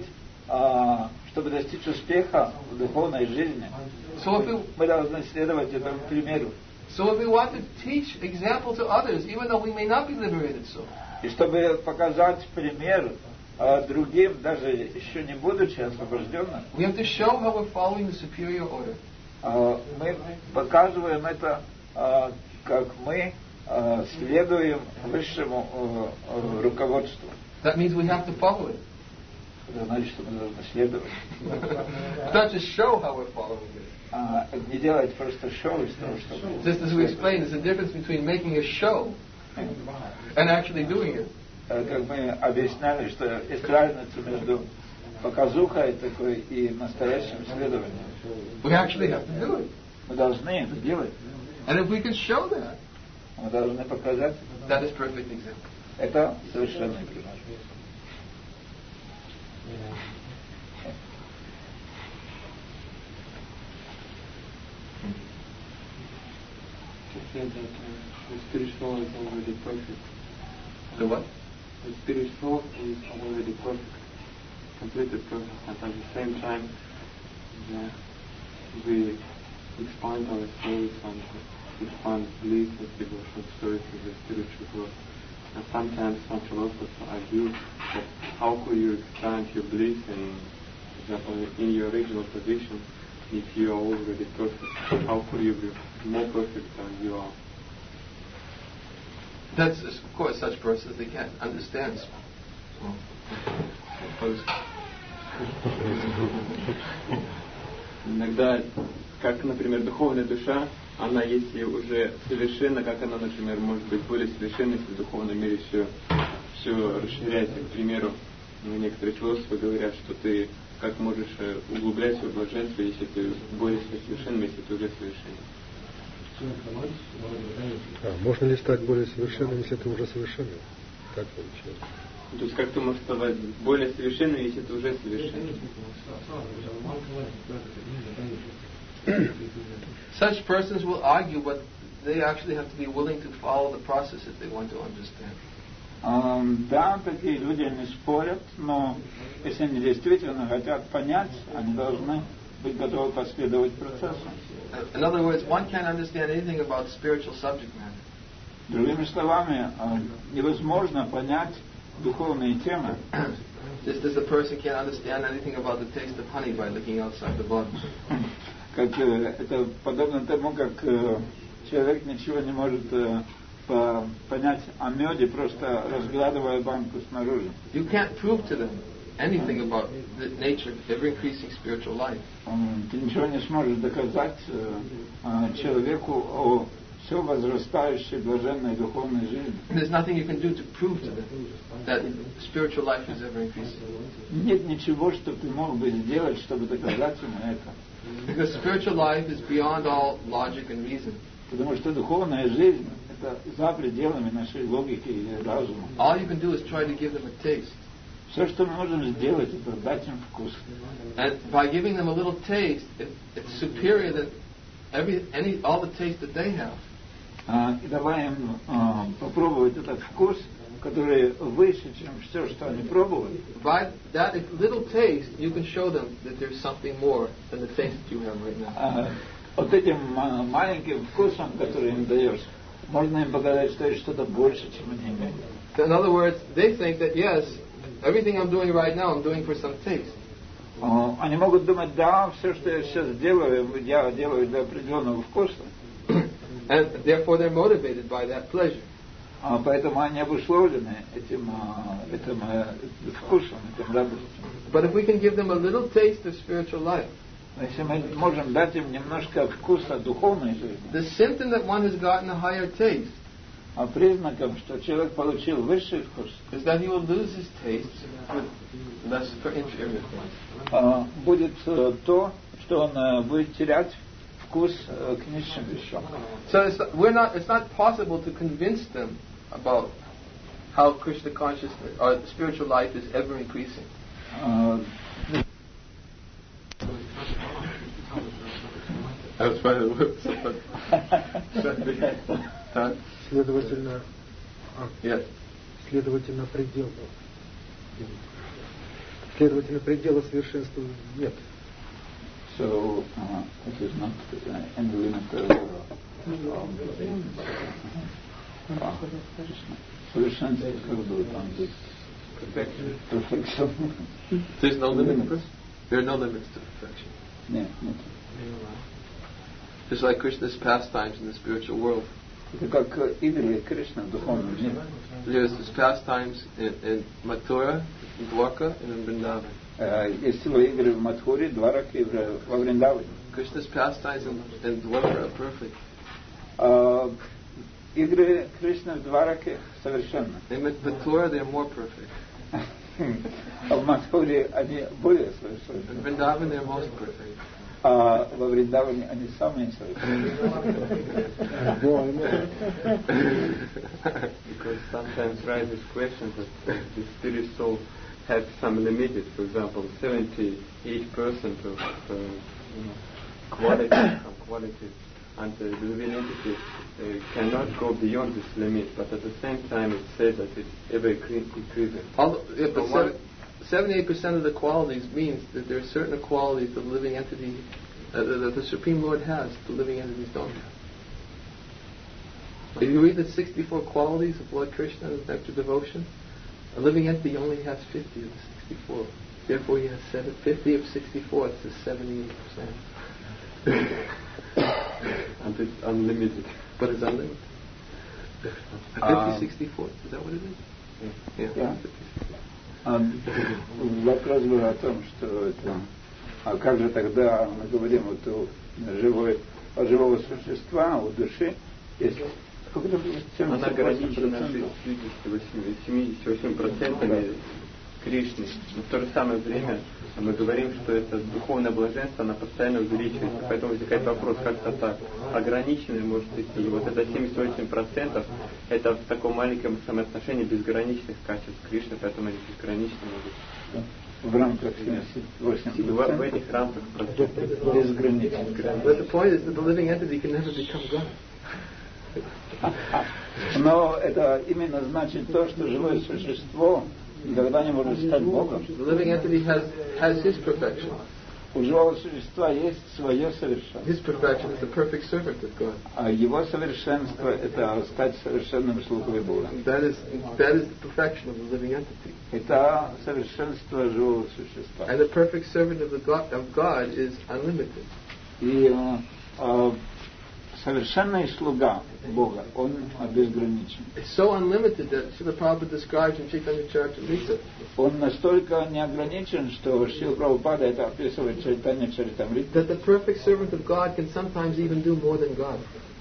Speaker 2: uh, чтобы достичь успеха в духовной жизни,
Speaker 1: so if we,
Speaker 2: мы должны следовать этому примеру.
Speaker 1: So if we want to teach example to others, even though we may not be liberated souls.
Speaker 2: И чтобы показать пример uh, другим, даже еще не будучи освобожденным,
Speaker 1: we have to show how we're following the superior order.
Speaker 2: Uh, мы показываем это, uh, как мы uh, следуем высшему uh, uh, руководству.
Speaker 1: That means we have to follow it.
Speaker 2: Это значит, что мы должны следовать.
Speaker 1: Not just show how we're following it.
Speaker 2: Uh, не делать просто шоу из того, что мы...
Speaker 1: Just as we explained, there's a difference between making a show and actually doing it.
Speaker 2: Как мы объясняли, что есть разница между показухой такой и настоящим исследованием.
Speaker 1: We actually have to do it.
Speaker 2: Мы должны это делать.
Speaker 1: And if we can show that,
Speaker 2: Мы должны показать.
Speaker 1: that is perfect example.
Speaker 2: Это совершенный пример.
Speaker 4: Said that uh, the spiritual is already perfect.
Speaker 1: The what?
Speaker 4: The spiritual is already perfect, completed perfect, and at the same time, the, we expand our stories and expand belief with devotional stories of the spiritual world. And sometimes some philosophers argue that how could you expand your belief in, for example, in your original position if you are already perfect? How could you be more perfect than you are?
Speaker 1: That's, of course, such persons, they can't understand.
Speaker 4: Иногда, как, например, духовная душа, она если уже совершенна, как она, например, может быть более совершенна, если в духовном мире все, все расширяется. К примеру, некоторые философы говорят, что ты как можешь углублять свое блаженство, если ты более совершенным, если ты уже совершенен.
Speaker 5: А можно ли стать более совершенным, если ты уже совершенным? Как получается?
Speaker 4: То есть как ты можешь стать более совершенным, если ты уже совершенен?
Speaker 1: Such persons will argue, but they actually have to be willing to follow the process if they want to understand.
Speaker 2: Um, да, такие люди не спорят, но если они действительно хотят понять, они должны быть готовы последовать процессу.
Speaker 1: In other words, one can't understand anything about spiritual subject matter.
Speaker 2: Другими словами, невозможно понять духовные темы.
Speaker 1: Just as a person can't understand anything about the taste of honey by looking outside the bottle.
Speaker 2: Как это подобно тому, как человек ничего не может понять о меде, просто разглядывая банку снаружи.
Speaker 1: You can't prove to them anything about the nature of ever-increasing spiritual life.
Speaker 2: Ты ничего не сможешь доказать человеку о все возрастающей блаженной духовной жизни.
Speaker 1: There's nothing you can do to prove to them that spiritual life is ever-increasing.
Speaker 2: Нет ничего, что ты мог бы сделать, чтобы доказать ему это.
Speaker 1: Because spiritual life is beyond all logic and reason.
Speaker 2: Потому что духовная жизнь это за пределами нашей логики и разума.
Speaker 1: All you can do is try to give them a taste.
Speaker 2: Все, что мы можем сделать, это дать им вкус.
Speaker 1: And by giving them a little taste, it, it's superior than every any all the taste that they have.
Speaker 2: А, и давай им а, попробовать этот вкус, который выше, чем все, что они пробовали.
Speaker 1: By that little taste, you can show them that there's something more than the taste that you have right now.
Speaker 2: А, вот этим маленьким вкусом, который им даешь, можно им показать, что есть что-то больше, чем они имеют.
Speaker 1: In other words, they think that yes, everything I'm doing right now, I'm doing for some taste.
Speaker 2: А, они могут думать, да, все, что я сейчас делаю, я делаю для определенного вкуса.
Speaker 1: And therefore they're motivated by that pleasure.
Speaker 2: А, поэтому они обусловлены этим, этим, этим вкусом, этим радостью.
Speaker 1: But if we can give them a little taste of spiritual life,
Speaker 2: если мы можем дать им немножко вкуса духовной жизни,
Speaker 1: the symptom that one has gotten a higher taste
Speaker 2: а признаком, что человек получил высший вкус,
Speaker 1: is that he will lose his taste with less for inferior things.
Speaker 2: А, будет то, что он будет терять вкус к низшим вещам.
Speaker 1: So it's, we're not, it's not possible to convince them about how Krishna consciousness or spiritual life is ever increasing.
Speaker 2: Uh,
Speaker 1: That's why the whip.
Speaker 5: Следовательно, а,
Speaker 1: Yes.
Speaker 5: следовательно, предела. Следовательно, предела совершенства нет.
Speaker 2: So, uh, it is not uh, any limit of совершенство, как бы там здесь perfection.
Speaker 1: There's no limit. There are no limits to perfection.
Speaker 2: Нет, нет.
Speaker 1: Just like Krishna's pastimes in the spiritual world.
Speaker 2: Это как игры Кришны в духовном мире.
Speaker 1: There's his pastimes in, in Mathura, in Dwarka, and in Vrindavan.
Speaker 2: Uh, есть его игры в Мадхуре, Двараке и во Вриндаване.
Speaker 1: Krishna's pastimes in, in Dwarka are perfect.
Speaker 2: Uh, игры Кришны в Двараке совершенно.
Speaker 1: In Mathura, they're more perfect.
Speaker 2: А в Мадхуре они более совершенны.
Speaker 1: In Vrindavan they're most perfect.
Speaker 2: А во Вриндаване они самые совершенные.
Speaker 4: Because sometimes rises questions that the spirit soul has some limited, for example, seventy-eight percent of uh, you know, quality, some qualities, and uh, the living entity uh, cannot go beyond this limit, but at the same time it says that it's ever increasing.
Speaker 1: Although, yeah, but
Speaker 4: So
Speaker 1: seventy-eight percent of the qualities means that there are certain qualities that the living entity, uh, that the Supreme Lord has, the living entities don't have. If you read the sixty-four qualities of Lord Krishna, the nectar devotion, a living entity only has fifty of the sixty-four. Therefore he has seven, fifty of sixty-four, it's the seventy-eight percent.
Speaker 4: And it's unlimited.
Speaker 1: But it's unlimited.
Speaker 2: Um,
Speaker 1: fifty sixty-four, is that what it is? Yeah.
Speaker 2: Yeah. А, вопрос был о том, что это, а как же тогда мы говорим вот у живой, о живого существа, у души, есть сколько это было?
Speaker 4: Она ограничена семьдесят восемь процентами Кришны. Но в то же самое время мы говорим, что это духовное блаженство, оно постоянно увеличивается. Поэтому возникает вопрос, как-то так ограниченное может идти. И вот это семьдесят восемь процентов это в таком маленьком самоотношении безграничных качеств Кришны, поэтому они безгранично могут.
Speaker 2: В рамках семьдесят восемь процентов.
Speaker 4: В, в этих рамках процентов.
Speaker 2: Безгранично.
Speaker 1: But the point is that the living entity can never become God.
Speaker 2: Но это именно значит то, что живое существо никогда не может стать Богом.
Speaker 1: The living entity has, has his perfection.
Speaker 2: У живого существа есть свое совершенство.
Speaker 1: His perfection is the perfect servant of God.
Speaker 2: А его совершенство — это стать совершенным слугой Бога.
Speaker 1: That is, that is the perfection of the living entity.
Speaker 2: Это совершенство живого существа.
Speaker 1: And the perfect servant of, the God, of God is unlimited.
Speaker 2: И э, совершенный слуга Бога, он безграничен.
Speaker 1: It's so unlimited that Srila Prabhupada describes in Chaitanya Charitamrita.
Speaker 2: Он настолько неограничен, что Шрила Прабхупада это описывает в Чайтанья Чаритамрите,
Speaker 1: That the perfect servant of God can sometimes even do more than God.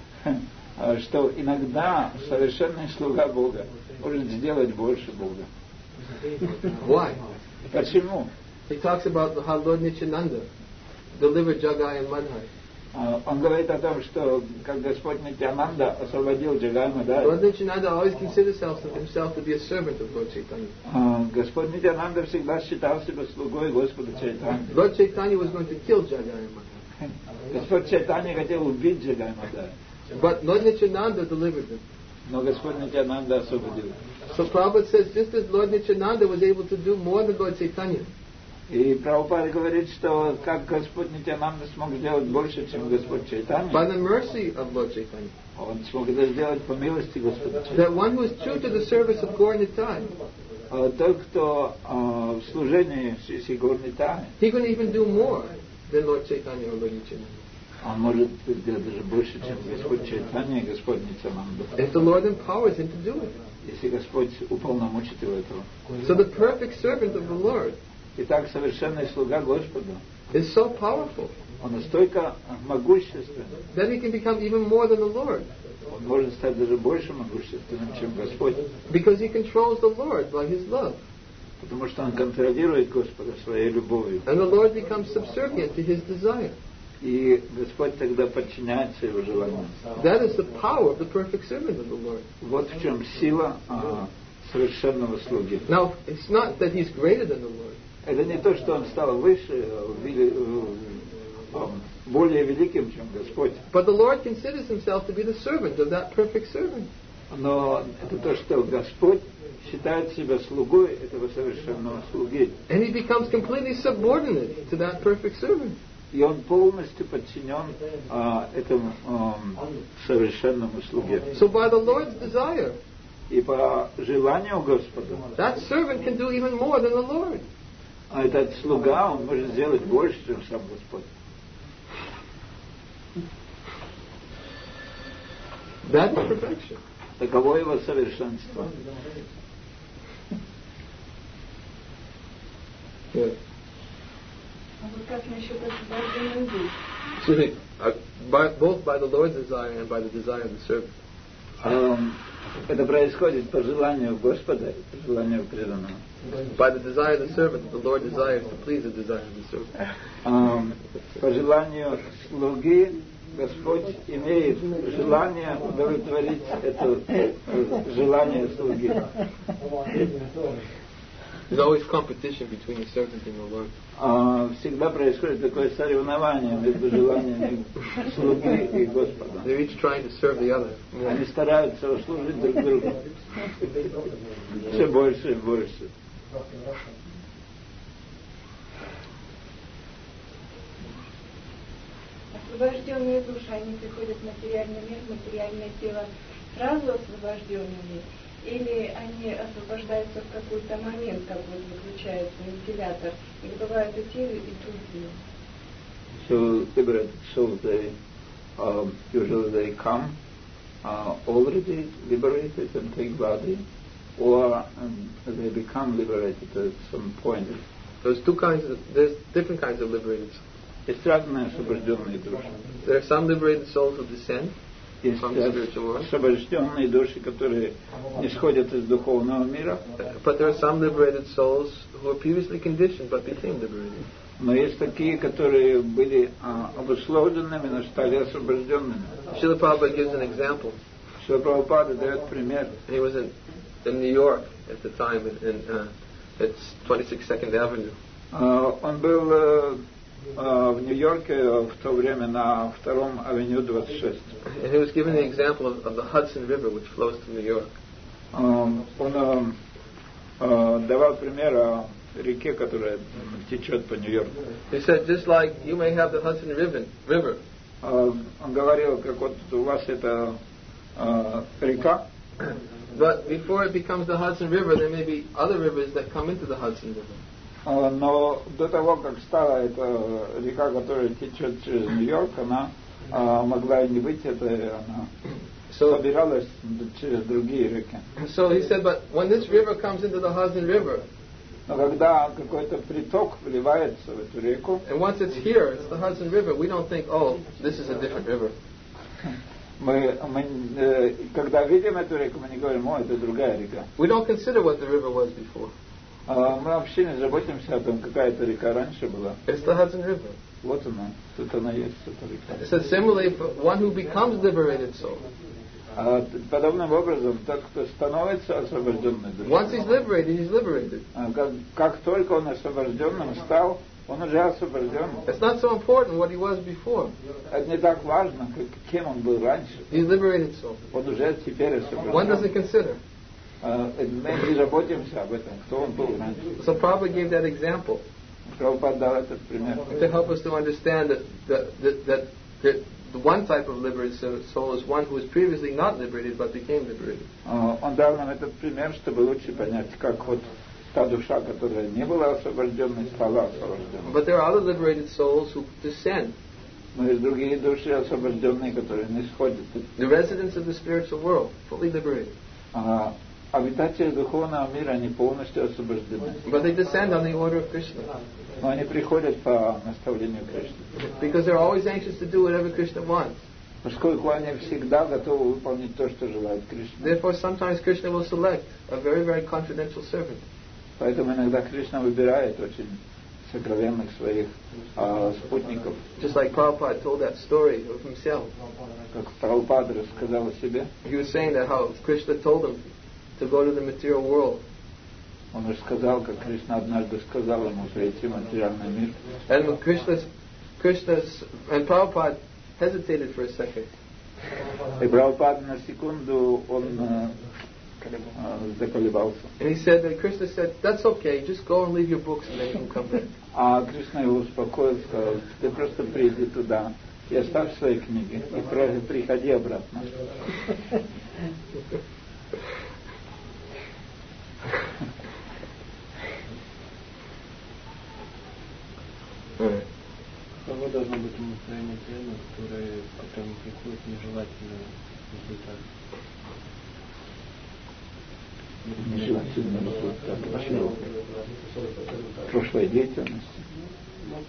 Speaker 2: что иногда совершенный слуга Бога может сделать больше Бога.
Speaker 1: Why?
Speaker 2: Почему?
Speaker 1: He talks about how Lord Nityananda delivered Jagai and Madhai.
Speaker 2: Он говорит о том, что как Господь Нитьянанда освободил Джагай Мадхай.
Speaker 1: Lord Nityananda always considers himself to be a servant of Lord Chaitanya.
Speaker 2: Господь Нитьянанда всегда считал себя слугой Господа Чайтаньи.
Speaker 1: Lord Chaitanya was going to kill Jagai and Madhai.
Speaker 2: Господь Чайтанья хотел убить Джагай Мадхай.
Speaker 1: But Lord Nityananda delivered him.
Speaker 2: Но Господь Нитьянанда освободил.
Speaker 1: So Prabhupada says, just as Lord Nityananda was able to do more than Lord Chaitanya,
Speaker 2: И Прабхупада говорит, что как Господь Нитьянанда смог сделать больше, чем Господь Чайтанья,
Speaker 1: by the mercy of Lord Chaitanya,
Speaker 2: он смог это сделать по милости Господа Чайтаньи.
Speaker 1: that one who is true to the service of Gaur Nitai,
Speaker 2: Тот, кто в служении Шри Гаур Нитае,
Speaker 1: he can even do more than Lord Chaitanya or Lord Nityananda.
Speaker 2: он может сделать даже больше, чем Господь Чайтанья и Господь Нитьянанда.
Speaker 1: If the Lord empowers him to do it.
Speaker 2: Если Господь уполномочит его этого.
Speaker 1: So the perfect servant of the Lord
Speaker 2: Итак, совершенный слуга Господа,
Speaker 1: is so powerful
Speaker 2: он настолько могущественный,
Speaker 1: that he can become even more than the Lord,
Speaker 2: он может стать даже больше могущественным, чем Господь,
Speaker 1: because he controls the Lord by his love.
Speaker 2: потому что он контролирует Господа своей любовью.
Speaker 1: And the Lord becomes subservient to his desire.
Speaker 2: И Господь тогда подчиняется его желанию.
Speaker 1: That is the power of the perfect servant of the Lord.
Speaker 2: Вот в чем сила а, совершенного слуги.
Speaker 1: Now, it's not that he's greater than the Lord.
Speaker 2: Это не то, что он стал выше, вели, более великим, чем Господь.
Speaker 1: But the Lord considers himself to be the servant of that perfect servant.
Speaker 2: Но это то, что Господь считает себя слугой этого совершенного слуги.
Speaker 1: And he becomes completely subordinate to that perfect servant.
Speaker 2: И он полностью подчинен а, этому а, совершенному слуге.
Speaker 1: So by the Lord's desire,
Speaker 2: И по желанию Господа,
Speaker 1: that servant can do even more than the Lord.
Speaker 2: а этот слуга, он может сделать больше, чем сам Господь.
Speaker 1: That is perfection.
Speaker 2: Таково его совершенство.
Speaker 1: Yeah.
Speaker 6: А вот как насчет освобождения душ?
Speaker 1: Excuse me, uh, by, both by the Lord's desire and by the desire of the servant.
Speaker 2: Это происходит по желанию Господа, по желанию преданного.
Speaker 1: By the desire of the servant, the Lord desires to please the desire of the servant.
Speaker 2: По желанию слуги Господь имеет желание удовлетворить это желание слуги.
Speaker 1: There's always competition between the servant and the Lord.
Speaker 2: Всегда происходит такое соревнование между желаниями слуги и Господа.
Speaker 1: They're each trying to serve the other.
Speaker 2: Они стараются услужить друг другу. Все больше и больше.
Speaker 6: Освобожденные души, они приходят в материальный мир, материальное тело сразу освобожденными, или они освобождаются в какой-то момент, как вот выключается вентилятор, и бывают и те, и другие.
Speaker 2: So liberated souls, they um, usually they come uh, already liberated and take body, or um, they become liberated at some point.
Speaker 1: There's two kinds of, there's different kinds of liberated souls.
Speaker 2: Есть разные освобожденные души.
Speaker 1: There are some liberated souls who descend
Speaker 2: Есть
Speaker 1: from the spiritual world.
Speaker 2: освобожденные души, которые исходят из духовного мира.
Speaker 1: But there are some liberated souls who were previously conditioned but became liberated.
Speaker 2: Но есть такие, которые были а, обусловленными, но стали освобожденными.
Speaker 1: Srila Prabhupada gives an example.
Speaker 2: Шрила Прабхупада дает пример.
Speaker 1: He was in, in New York at the time, in, in uh, it's twenty-six Second Avenue.
Speaker 2: Uh, он был uh, uh, в Нью-Йорке в то время на втором авеню двадцать шесть.
Speaker 1: And he was giving the example of, of the Hudson River, which flows through New York.
Speaker 2: Uh, он uh, uh, давал пример о реке, которая течет по Нью-Йорку.
Speaker 1: He said, just like you may have the Hudson River, river.
Speaker 2: Uh, он говорил, как вот у вас это uh, река.
Speaker 1: But before it becomes the Hudson River, there may be other rivers that come into the Hudson River.
Speaker 2: Uh, но до того, как стала эта река, которая течет через Нью-Йорк, она uh, могла и не быть, это она
Speaker 1: so,
Speaker 2: собиралась через другие реки.
Speaker 1: So he said, but when this river comes into the Hudson River,
Speaker 2: но когда какой-то приток вливается в эту реку,
Speaker 1: and once it's here, it's the Hudson River, we don't think, oh, this is a different river.
Speaker 2: Мы, мы, э, когда видим эту реку, мы не говорим, о, это другая река.
Speaker 1: We don't consider what the river was before.
Speaker 2: Uh, мы вообще не заботимся о том, какая эта река раньше была.
Speaker 1: It's the Hudson River.
Speaker 2: Вот она, тут она есть, эта река.
Speaker 1: So similarly, for one who becomes liberated soul,
Speaker 2: uh, подобным образом, тот, кто становится освобожденным душой,
Speaker 1: once he's liberated, he's liberated.
Speaker 2: Uh, как, как только он освобожденным стал, он уже освобожден.
Speaker 1: It's not so important what he was before.
Speaker 2: Это не так важно, как, кем он был раньше.
Speaker 1: He's liberated soul.
Speaker 2: Он уже теперь освобожден.
Speaker 1: One doesn't consider.
Speaker 2: Uh, мы не заботимся об этом, кто он был раньше.
Speaker 1: So Prabhupada gave that example
Speaker 2: Прабхупада дал этот пример.
Speaker 1: to help us to understand that, that, that, that, that the one type of liberated soul is one who was previously not liberated but became liberated.
Speaker 2: Uh, он дал нам этот пример, чтобы лучше понять, как вот та душа, которая не была освобожденной, стала освобожденной.
Speaker 1: But there are other liberated souls who descend.
Speaker 2: Но есть другие души освобожденные, которые не сходят.
Speaker 1: The residents of the spiritual world, fully liberated.
Speaker 2: Uh, обитатели духовного мира, они полностью освобождены.
Speaker 1: But they descend on the order of Krishna.
Speaker 2: Но они приходят по наставлению Кришны.
Speaker 1: Because they're always anxious to do whatever Krishna wants.
Speaker 2: Поскольку они всегда готовы выполнить то, что желает Кришна.
Speaker 1: Therefore, sometimes Krishna will select a very, very confidential servant.
Speaker 2: Поэтому иногда Кришна выбирает очень сокровенных своих uh, спутников.
Speaker 1: Just like Prabhupada told that story of himself.
Speaker 2: Как Прабхупада рассказал о себе.
Speaker 1: He was saying that how Krishna told him to go to the material world.
Speaker 2: Он рассказал, как Кришна однажды сказал ему прийти в материальный мир.
Speaker 1: And when Krishna's, Krishna's, and Prabhupada hesitated for a second.
Speaker 2: И Прабхупада на секунду он uh, uh, заколебался.
Speaker 1: And he said that Krishna said, that's okay, just go and leave your books and then you can come back.
Speaker 2: А Кришна его успокоил, сказал, ты просто приди туда и оставь свои книги и приходи обратно.
Speaker 7: Каково должно быть настроение преданных, которые, которым приходит нежелательный результат?
Speaker 2: Нежелательный результат. Почему? Прошлой деятельности.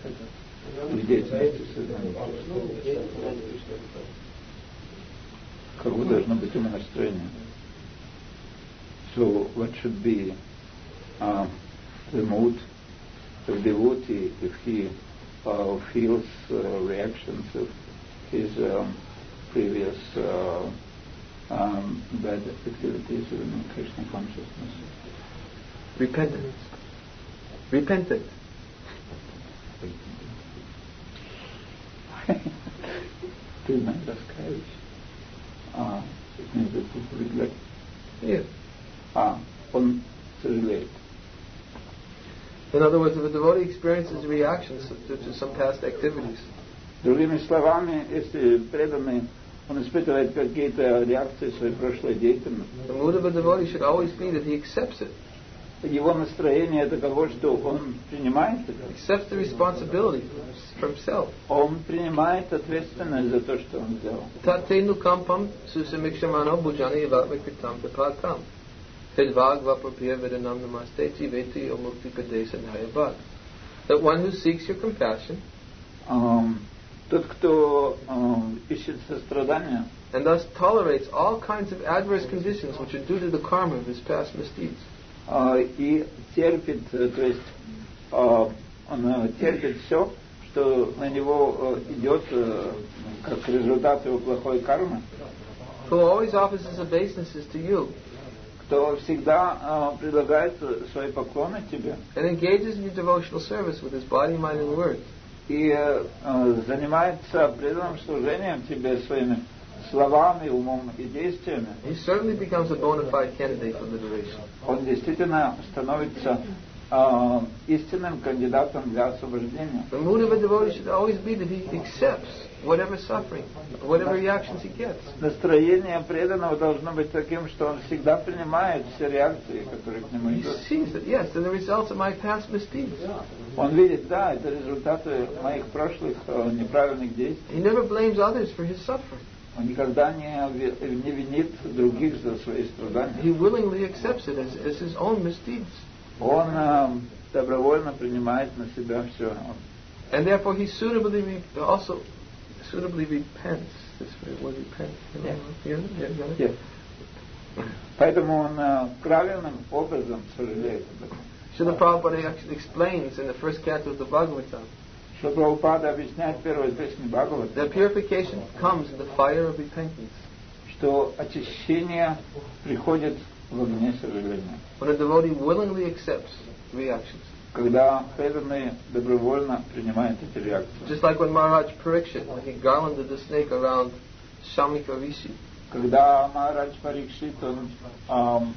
Speaker 2: В деятельности сознания. Какое должно быть умонастроение? So, what should be uh, the mood of the devotee if he uh, feels uh, reactions of his um, previous uh, um, bad activities in Krishna consciousness?
Speaker 1: Repentance. Repentant.
Speaker 2: Признать, раскаиваюсь. А, it means that he regret.
Speaker 1: Yes.
Speaker 2: А, он сожалеет.
Speaker 1: In other words, if a devotee experiences reactions due to some past activities,
Speaker 2: Другими словами, если преданный, он испытывает какие-то реакции своей прошлой деятельности,
Speaker 1: the mood of a devotee should always be that he accepts it,
Speaker 2: его настроение таково, что он принимает это.
Speaker 1: accepts the responsibility for himself.
Speaker 2: Он принимает ответственность за то, что он сделал.
Speaker 1: Tattenu kampam susamikshamano bhujani vatmakritam tapatam. That one who seeks your compassion
Speaker 2: Um, тот, кто um, ищет сострадания,
Speaker 1: and thus tolerates all kinds of adverse conditions which are due to the karma of his past misdeeds,
Speaker 2: uh, и терпит, то есть uh, он uh, терпит все, что на него uh, идет uh, как результат его плохой кармы,
Speaker 1: who always offers his obeisances to you,
Speaker 2: кто всегда uh, предлагает свои поклоны тебе
Speaker 1: and engages in your devotional service with his body, mind, and words,
Speaker 2: и uh, занимается преданным служением тебе своими словами, умом и действиями,
Speaker 1: he certainly becomes a bona fide candidate for liberation.
Speaker 2: он действительно становится uh, истинным кандидатом для освобождения.
Speaker 1: The mood of a devotee should always be that he accepts whatever suffering, whatever reactions he gets.
Speaker 2: Настроение преданного должно быть таким, что он всегда принимает все реакции, которые к нему
Speaker 1: He
Speaker 2: идут.
Speaker 1: sees that, yes, they're the results of my past misdeeds.
Speaker 2: Он видит, да, это результаты моих прошлых uh, неправильных действий.
Speaker 1: He never blames others for his suffering.
Speaker 2: Он никогда не, не винит других за свои страдания.
Speaker 1: He willingly accepts it as, as his own misdeeds.
Speaker 2: Он uh, добровольно принимает на себя все.
Speaker 1: And therefore he suitably re- also suitably repents. This word repent.
Speaker 2: Yeah.
Speaker 1: Yeah, yeah, yeah.
Speaker 2: Yeah. Поэтому он uh, правильным образом сожалеет об этом.
Speaker 1: Srila Prabhupada actually explains in the first canto of the Bhagavatam
Speaker 2: Что Прабхупада объясняет в первой песне Бхагавата,
Speaker 1: that purification comes in the fire of repentance.
Speaker 2: что очищение приходит в огне сожаления.
Speaker 1: When a devotee willingly accepts reactions.
Speaker 2: Когда преданный добровольно принимает эти реакции.
Speaker 1: Just like when Maharaj Parikshit, when he garlanded the snake around Shamika Rishi.
Speaker 2: Когда Махарадж Парикшит, он эм,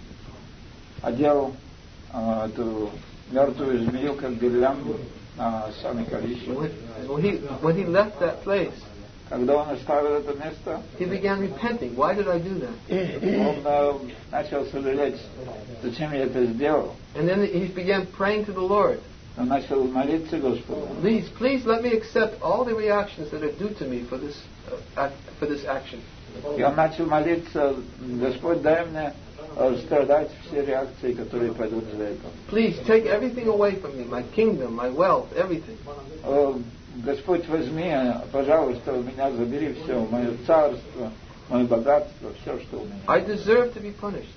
Speaker 2: одел э, эту мертвую змею, как гирлянду на Шамика Риши.
Speaker 1: When he, when he left that place,
Speaker 2: Когда он оставил это место,
Speaker 1: he began repenting. Why did I do that?
Speaker 2: он э, начал сожалеть, зачем я это сделал.
Speaker 1: And then he began praying to the Lord.
Speaker 2: Он начал молиться Господу.
Speaker 1: Please, please let me accept all the reactions that are due to me for this, uh, act, for this action.
Speaker 2: И он начал молиться, Господь, дай мне э, страдать все реакции, которые пойдут за это.
Speaker 1: Please take everything away from me, my kingdom, my wealth, everything.
Speaker 2: Э, Господь, возьми, пожалуйста, у меня забери все, мое царство, мое богатство, все, что у меня.
Speaker 1: I deserve to be punished,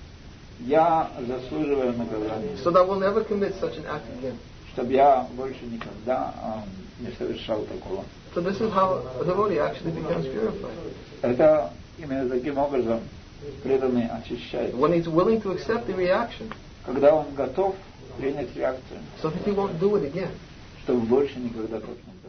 Speaker 2: Я заслуживаю наказания,
Speaker 1: so that I will never commit such an act again.
Speaker 2: чтобы я больше никогда э, не совершал такого.
Speaker 1: So this is how a devotee actually becomes purified.
Speaker 2: Это именно таким образом преданный очищает.
Speaker 1: When he's willing to accept the reaction,
Speaker 2: Когда он готов принять реакцию,
Speaker 1: so that he won't do it again.
Speaker 2: чтобы больше никогда так не было.